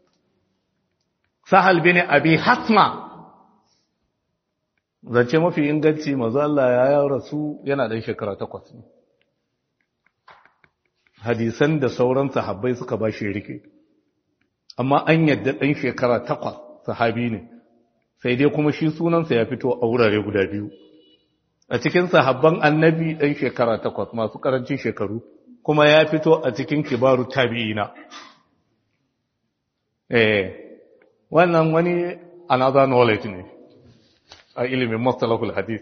Sahal bin Abi Hasma zance mafi inganci manzo Allah ya rasu yana dan shekara 8 ne hadisan da sauran sahabbai suka ba shi rike amma an yadda dan shekara 8 sahabi ne sai dai kuma shi sunansa ya fito a wurare guda biyu a cikin sahabban annabi ɗan shekara 8 masu ƙarancin shekaru kuma ya fito a cikin kibaru tabi'ina wannan wani another knowledge ne a ilimin mustalahul hadith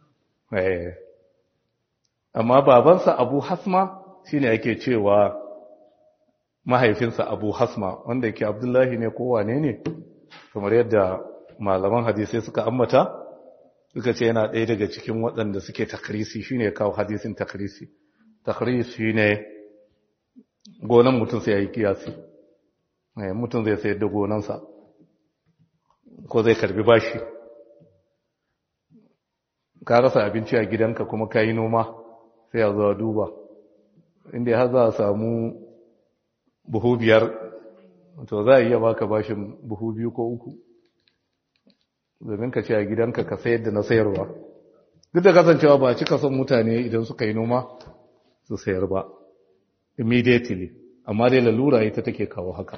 amma babansa Abu Hasma shine yake cewa mahaifinsa Abu Hasma wanda yake Abdullahi ne ko wane ne kamar yadda malaman hadisai suka ambata suka ce yana ɗaya daga cikin waɗanda suke takrisi shine ya kawo hadisin takrisi takris shine gonan mutum sai yayi kiyasi mutum zai sayar da gonansa ko zai karbi bashi ka rasa abinci a gidanka kuma ka yi noma sai a zo duba inda har za a samu buhu 5 to za a iya baka bashin buhu 2 ko 3 domin ka ce a gidanka ka sayar da na sayarwa duk da kasancewa ba cika son mutane idan suka yi noma su sayar ba immediately amma dai lalura ita take kawo haka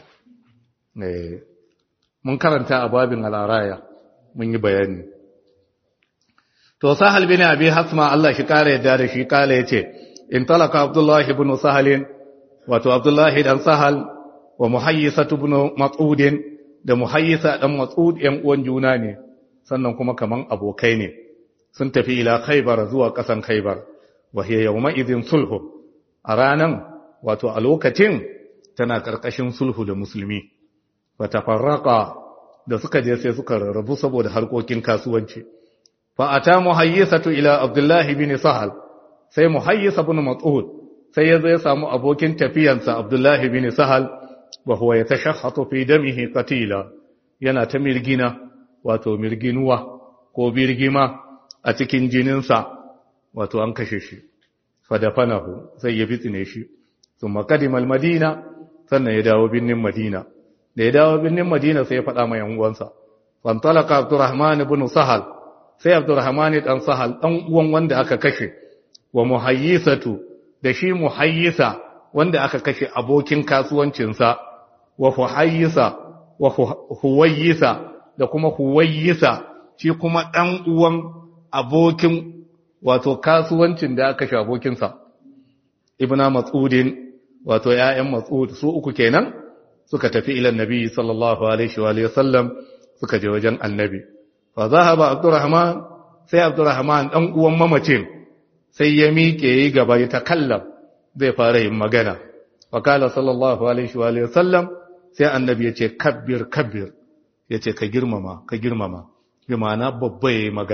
mun karanta a babin al'araya mun yi bayani to Sahal bin Abi Hasma Allah shi kare yadda da shi kale yace in talaka Abdullah ibn Sahal wato Abdullah dan Sahal wa Muhayyisa ibn Mas'ud da Muhayyisa dan Mas'ud yan uwan juna ne sannan kuma kaman abokai ne sun tafi ila Khaybar zuwa kasan Khaybar wa hiya yawma idhin sulhu a ranan wato a lokacin tana karkashin sulhu da musulmi wa tafarraqa da suka je sai suka rarrabu saboda harkokin kasuwanci fa ata muhayyisatu ila abdullah ibn sahal sai muhayyis ibn mas'ud sai yazo ya samu abokin tafiyansa abdullah ibn sahal wa huwa yatashahhatu fi damihi qatila yana ta mirgina wato mirginuwa ko birgima a cikin jininsa wato an kashe shi fa dafanahu sai ya bitsine shi thumma qadima al-madina sannan ya dawo binnin madina da ya dawo binnin madina sai ya faɗa mai yan uwansa fantalaka abdurrahman ibn sahal sai abdurrahman dan sahal dan uwan wanda aka kashe wa muhayyisatu da shi muhayyisa wanda aka kashe abokin kasuwancinsa wa fuhayyisa wa huwayyisa da kuma huwayyisa shi kuma dan uwan abokin wato kasuwancin da aka kashe abokinsa ibnu mas'udin wato ƴaƴan mas'ud su uku kenan suka tafi ila annabi sallallahu alaihi wa alihi wasallam suka je wajen annabi fa zahaba abdurrahman sai abdurrahman dan uwan mamacin sai ya miƙe yi gaba ya takallam zai fara yin magana fa kala sallallahu alaihi wa alihi wasallam sai annabi ya ce kabbir kabbir ya ce ka girmama bi ma'ana babba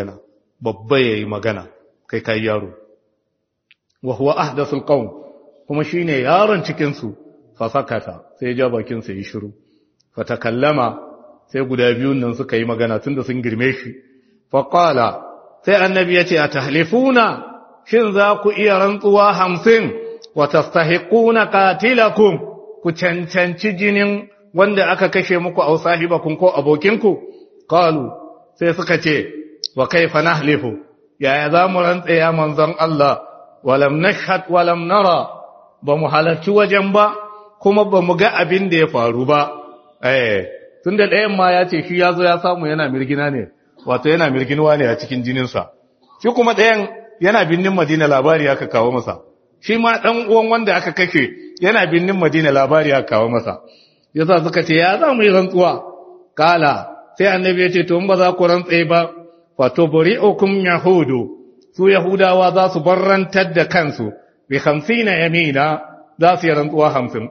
yayi magana kai kai yaro wa huwa ahdathul qawm kuma shine yaron cikin su fa sakata sai ja bakin sa yi shiru fa takallama sai guda biyun nan suka yi magana tunda sun girme shi fa qala sai annabi ya ce atahlifuna shin za ku iya rantsuwa 50 wa tastahiquna qatilakum ku cancanci jinin wanda aka kashe muku au sahibakum ko abokinku qalu sai suka ce wa kaifa nahlifu yaya za mu rantsa ya manzon Allah walam nashhad walam nara ba mu halarci wajen ba kuma ba mu ga abin da ya faru ba tunda ɗayan ma ya ce shi ya zo ya samu yana mirgina ne wato yana mirginwa ne a cikin jininsa shi kuma ɗayan yana binnin Madina labari aka kawo masa shi ma ɗan uwan wanda aka kashe yana binnin Madina labari aka kawo masa yasa suka ce ya za mu yi rantsuwa kala sai annabi ya ce to in ba za ku rantsa ba wato buri'ukum yahudu su yahudawa za su barrantar da kansu bi 50 yamina za su yi rantsuwa 50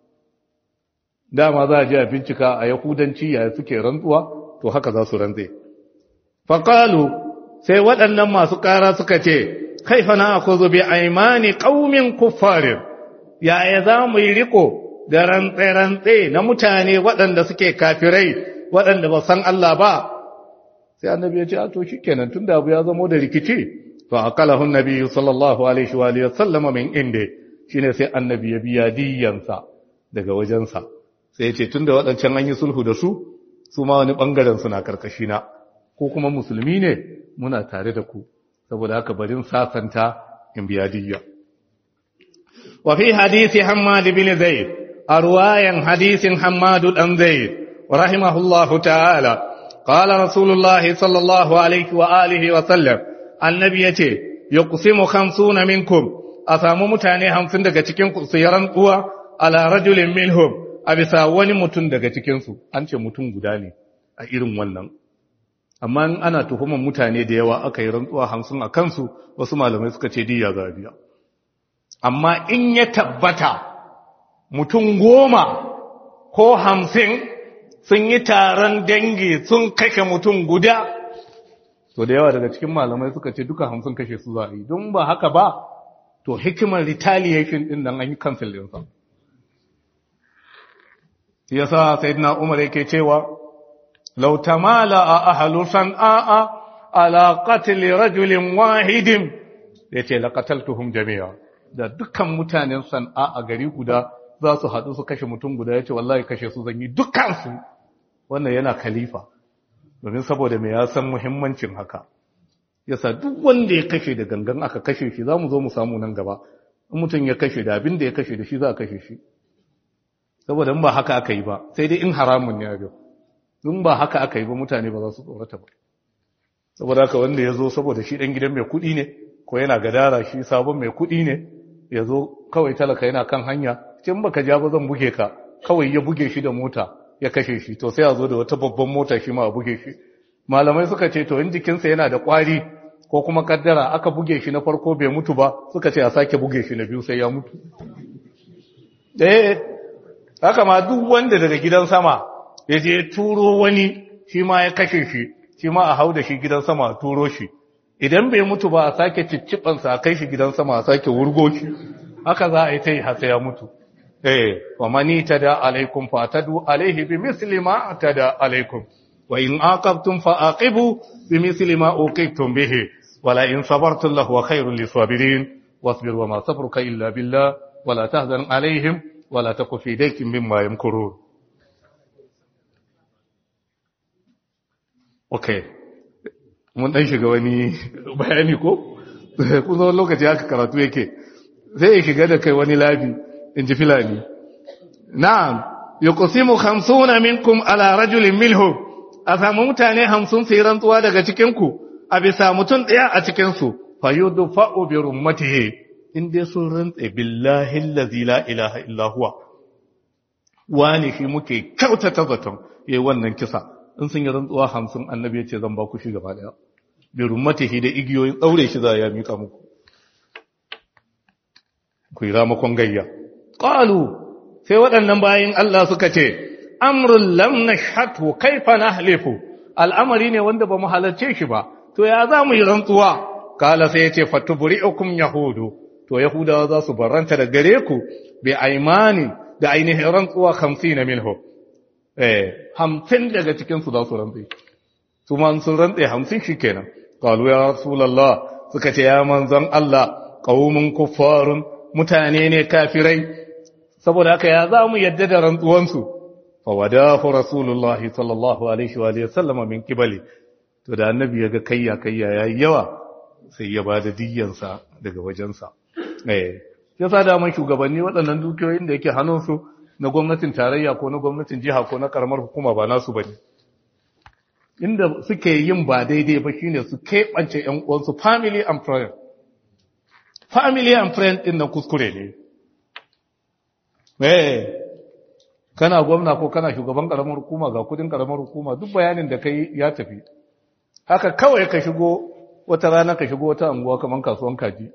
dama za a ji a bincika a yahudanci ya suke rantsuwa to haka za su rantse faqalu sai waɗannan masu ƙara suka ce kaifa na akuzu bi aymani qaumin kuffarin yaya za mu yi riko da rantse-rantse na mutane waɗanda suke kafirai waɗanda ba san Allah ba sai annabi ya ce a to shikenan tunda abu ya zama da rikici fa aqalahu annabi sallallahu alaihi wa alihi sallama min inde shine sai annabi ya biya diyansa daga wajensa sai ya ce tunda waɗancan an yi sulhu da su ma wani bangaren suna karkashi na ko kuma musulmi ne muna tare da ku saboda haka barin sasanta in biya diyya wa fi hadisi Hammad bin Zaid arwayan hadisin Hammad dan Zaid rahimahullahu ta'ala qala rasulullahi sallallahu alaihi wa alihi wa sallam annabi yace yuqsimu 50 minkum asamu mutane 50 daga cikin ku su yaran uwa ala rajulin minhum abisa wani mutum daga cikin su an ce mutum guda ne a irin wannan amma ana tuhuman mutane da yawa aka yi rantsuwa 50 a kansu wasu malamai suka ce diya zabiya amma in ya tabbata mutum 10 ko 50 sun yi taron dangi sun kashe mutum guda to da yawa daga cikin malamai suka ce duka 50 kashe su za a yi don ba haka ba to hikimar retaliation din nan an yi cancel din sa yasa sayyidina Umar yake cewa law tamala ahlu san'a ala qatl rajulin wahidin yace laqataltuhum jami'a da dukkan mutanen san'a a gari guda za su haɗu su kashe mutum guda yace wallahi kashe su zan yi dukkan su wannan yana khalifa domin saboda me ya san muhimmancin haka yasa duk wanda ya kashe da gangan aka kashe shi zamu zo mu samu nan gaba in mutum ya kashe da abin da ya kashe da shi za a kashe shi saboda in ba haka aka yi ba sai dai in haramun ne abin in ba haka aka yi ba mutane ba za su tsorata ba saboda haka wanda ya zo saboda shi ɗan gidan mai kuɗi ne ko yana gadara shi sabon mai kuɗi ne ya zo kawai talaka yana kan hanya cin baka ja ba zan buge ka kawai ya buge shi da mota ya kashe shi to sai a zo da wata babban mota shi ma a buge shi malamai suka ce to in jikinsa yana da ƙwari ko kuma kaddara aka buge shi na farko bai mutu ba suka ce a sake buge shi na biyu sai ya mutu haka ma duk wanda daga gidan sama ya je turo wani shi ma ya kashe shi shi ma a hau da shi gidan sama a turo shi idan bai mutu ba a sake ciccibansa a kai shi gidan sama a sake wurgo shi haka za a yi ta yi har sai ya mutu wa mani tada alaikum fa tadu alaihi bi misli ma tada alaikum wa in aqabtum fa aqibu bi misli ma uqibtum bihi wala in sabartum lahu khairul lisabirin wasbir wa ma sabruka illa billah wala tahzan alaihim wala taku fi daykin mimma yamkurun. Okay, mun dan shiga wani bayani ko kun zo lokaci haka karatu yake sai ya shiga da kai wani labi in ji filani. Na'am, yuqsimu 50 minkum ala rajulin minhum, a samu mutane 50 sai rantsuwa daga cikin ku a bisa mutum daya a cikin su fa yudfa'u bi rummatihi, in dai sun rantsa billahi allazi la ilaha illa huwa, wani shi muke kyautata zaton yayi wannan kisa. In sun yi rantsuwa 50 annabi ya ce zan ba ku shi gaba daya bi rummatihi, da igiyoyin daure shi za ya mika muku ku yi ramakon gayya. Qalu, sai waɗannan bayin Allah suka ce amrul lam nashhatu kaifa nahlifu, al'amari ne wanda ba mu halarce shi ba, to ya za mu yi rantsuwa? Kala sai ya ce fatuburi'ukum yahudu, to yahudawa za su barranta da gare ku bi aimani, da ainihin rantsuwa 50 minhu, 50 daga cikin su za su rantse, su ma sun rantse 50 shikenan. Qalu ya rasulullah, suka ce ya manzon Allah, qaumun kuffarun, mutane ne kafirai, saboda haka ya za mu yadda da rantsuwansu. Fa wadahu rasulullah sallallahu alaihi wa sallama min kibali, to da annabi ya ga kayya yayi yawa sai ya bada diyyansa daga wajensa. Yasa da man shugabanni waɗannan dukiyoyin da yake hannunsu na gwamnatin tarayya ko na gwamnatin jiha ko na karamar hukuma ba nasu bane. Inda suke yin ba daidai ba shine su keɓance ƴan uwansu, family and friend. Family and friend din nan kuskure ne. Kana gwamna ko kana shugaban karamar hukuma ga kudin karamar hukuma, duk bayanin da kai ya tafi. Haka kawai ka shigo wata rana, ka shigo wata anguwa kaman kasuwan kaji,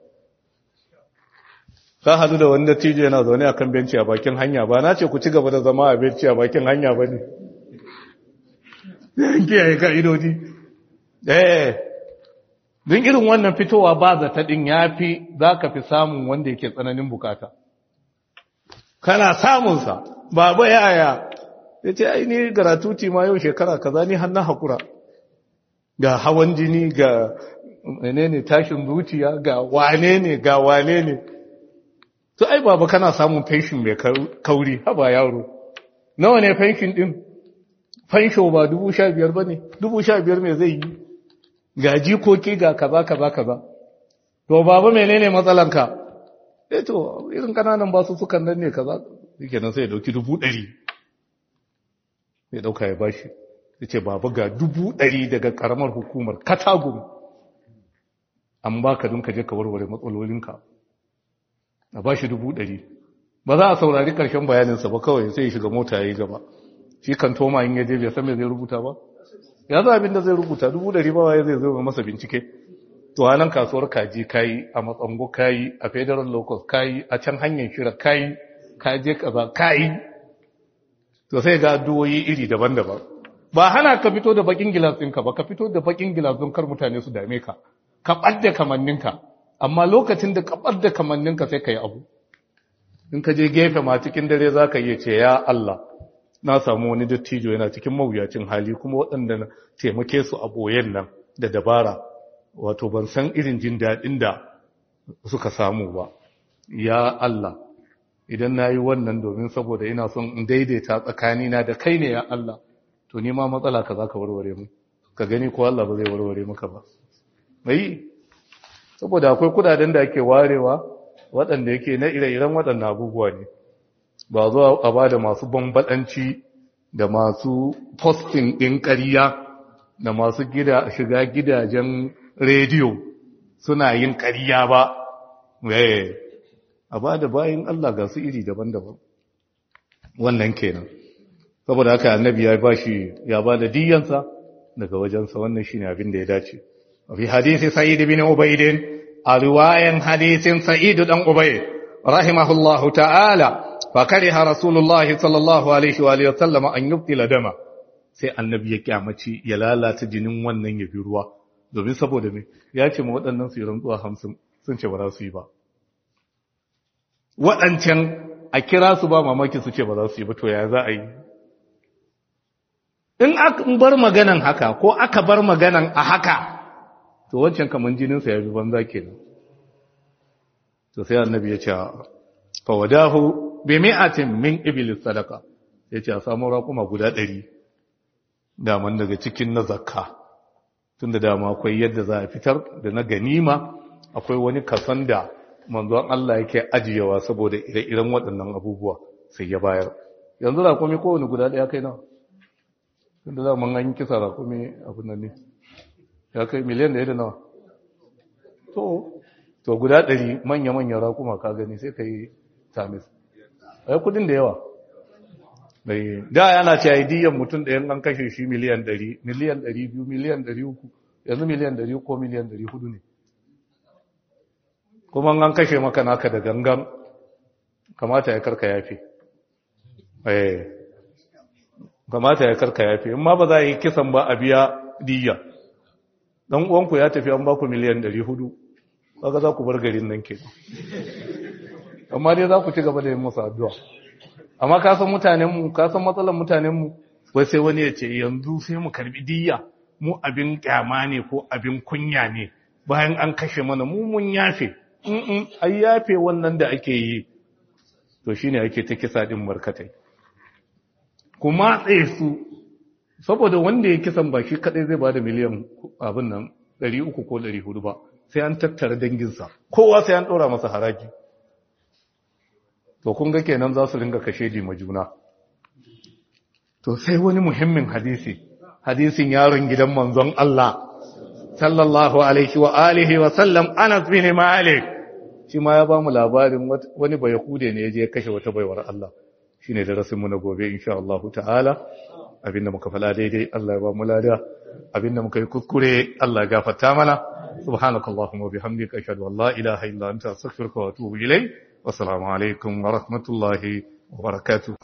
ka hadu da wanda tijo yana zaune a kan benci a bakin hanya. Ba na ce ku ci gaba da zama a benci a bakin hanya ba ne, zai kiyaye ka'idoji. Don irin wannan fitowa ba zata ɗin ya fi, za ka fi samun wanda yake tsananin bukata. Kana samunsa, baba yaya, ya ce ai ni garatuti ma yau shekara kaza ni hannun haƙura, ga hawan jini, ga menene tashin zuciya, ga wane ne. To ai baba kana samun fenshin mai kauri, haba yaro. Nawa ne fenshin ɗin? Fensho ba 15,000 ba ne, 15,000 mai zai yi? Ga jikoki ga kaza. To baba menene matsalanka? To irin kananan basu sukan nan ne kaza. Yake nan sai ya dauki 100,000. Ya dauka ya bashi. Yace baba ga 100,000 daga karamar hukumar Katagum. An baka don ka je ka warware matsalolinka. A bashi 100,000. Ba za a saurari karshen bayaninsa ba, kawai sai ya shiga mota yayi gaba. Shi kan toma in yaje bai san me zai rubuta ba. Ya za abin da zai rubuta 100,000 ba waye zai zo masa bincike. To a nan kasuwar kaji kayi, a matsango kayi, a federal locus kayi, a can hanyar shira kayi, kaje kaza kayi. To sai ga addu'o'i iri daban-daban. Ba hana ka fito da bakin gilas ɗinka ba, ka fito da bakin gilas don kar mutane su dame ka. Ka ɓadda kamanninka, amma lokacin da ka ɓadda kamanninka sai ka yi abu. In ka je gefe ma cikin dare za ka iya ce, ya Allah, na samu wani dattijo yana cikin mawuyacin hali, kuma waɗanda na taimake su a boyen nan da dabara, wato ban san irin jin daɗin da suka samu ba. Ya Allah, idan na yi wannan domin saboda ina son in daidaita tsakanina da kai ne ya Allah, to ni ma matsala ka za ka warware mu, ka gani ko Allah ba zai warware maka ba. Mai, saboda akwai kudaden da ake warewa waɗanda yake na ire-iren waɗannan abubuwa ne. Ba zuwa a ba da masu bambaɗanci da masu posting ɗin ƙarya da masu shiga gidajen rediyo suna yin ƙarya ba. A ba da bayan Allah ga su iri daban-daban. Wannan kenan. Saboda haka annabi ya ba da diyansa daga wajensa, wannan shi ne abin da ya dace. Fi hadisi Sa'id bin Ubayd, a riwayan hadisin Sa'id dan Ubayd rahimahullahu ta'ala, فكره رسول الله صلى الله عليه وآله وسلم أن يبطل دما, sai annabi ya kyamaci ya lalata jinin wannan ya bi ruwa, domin saboda me ya ce ma waɗannan su yi rantsuwa 50 sun ce ba za su yi ba waɗancan a kira su ba mamaki su ce ba za su yi ba to ya za a yi in aka bar maganan haka ko aka bar maganan a haka to wancan kaman jininsa ya bi banza kenan to sai annabi ya ce fa wadahu bi mi'atin min iblis sadaqa ya ce a samu raƙuma guda 100 daman daga cikin na zakka tunda dama akwai yadda za a fitar da na ganima akwai wani kasan da manzon Allah yake ajiyewa saboda ire-iren waɗannan abubuwa sai ya bayar yanzu raƙumi kowane guda ɗaya kai na tunda za mun an kisa raƙumi abin nan ne ya kai miliyan da nawa to guda 100 manya-manyan raƙuma ka gani sai ka yi tamis ai kudin da yawa da yana ce aidiyan mutum da yan an kashe shi miliyan 100 miliyan 200 miliyan 300 yanzu miliyan 100 ko miliyan 400 ne kuma an kashe maka naka da gangan kamata ya karka yafe kamata ya karka yafe in ma ba za a yi kisan ba a biya diya dan uwanku ya tafi an baku miliyan 400 kaga za ku bar garin nan ke amma dai za ku ci gaba da yin musu addu'a amma ka san mutanenmu ka san matsalar mutanenmu wai sai wani ya ce yanzu sai mu karbi diya mu abin kyama ne ko abin kunya ne bayan an kashe mana mu mun yafe ai yafe wannan da ake yi to shine ake ta kisa din markatai kuma tsaye su saboda wanda ya kisan ba shi kadai zai bada miliyan abin nan 300 ko 400 ba sai an tattara danginsa kowa sai an ɗora masa haraji to kun ga kenan za su ringa kashe ji ma juna to sai wani muhimmin hadisin yaron gidan manzon Allah sallallahu alaihi wa alihi wa sallam Anas bin Malik shi ma ya ba mu labarin wani bayahude ne ya je kashe wata baiwar Allah shine darasin mu na gobe insha Allah ta'ala abinda muka fala daidai Allah ya ba mu lada abinda muka yi kuskure Allah ya gafarta mana subhanakallahumma wa bihamdika ashhadu an la ilaha illa anta astaghfiruka wa atubu ilayk wa assalamu alaikum wa rahmatullahi wa barakatuh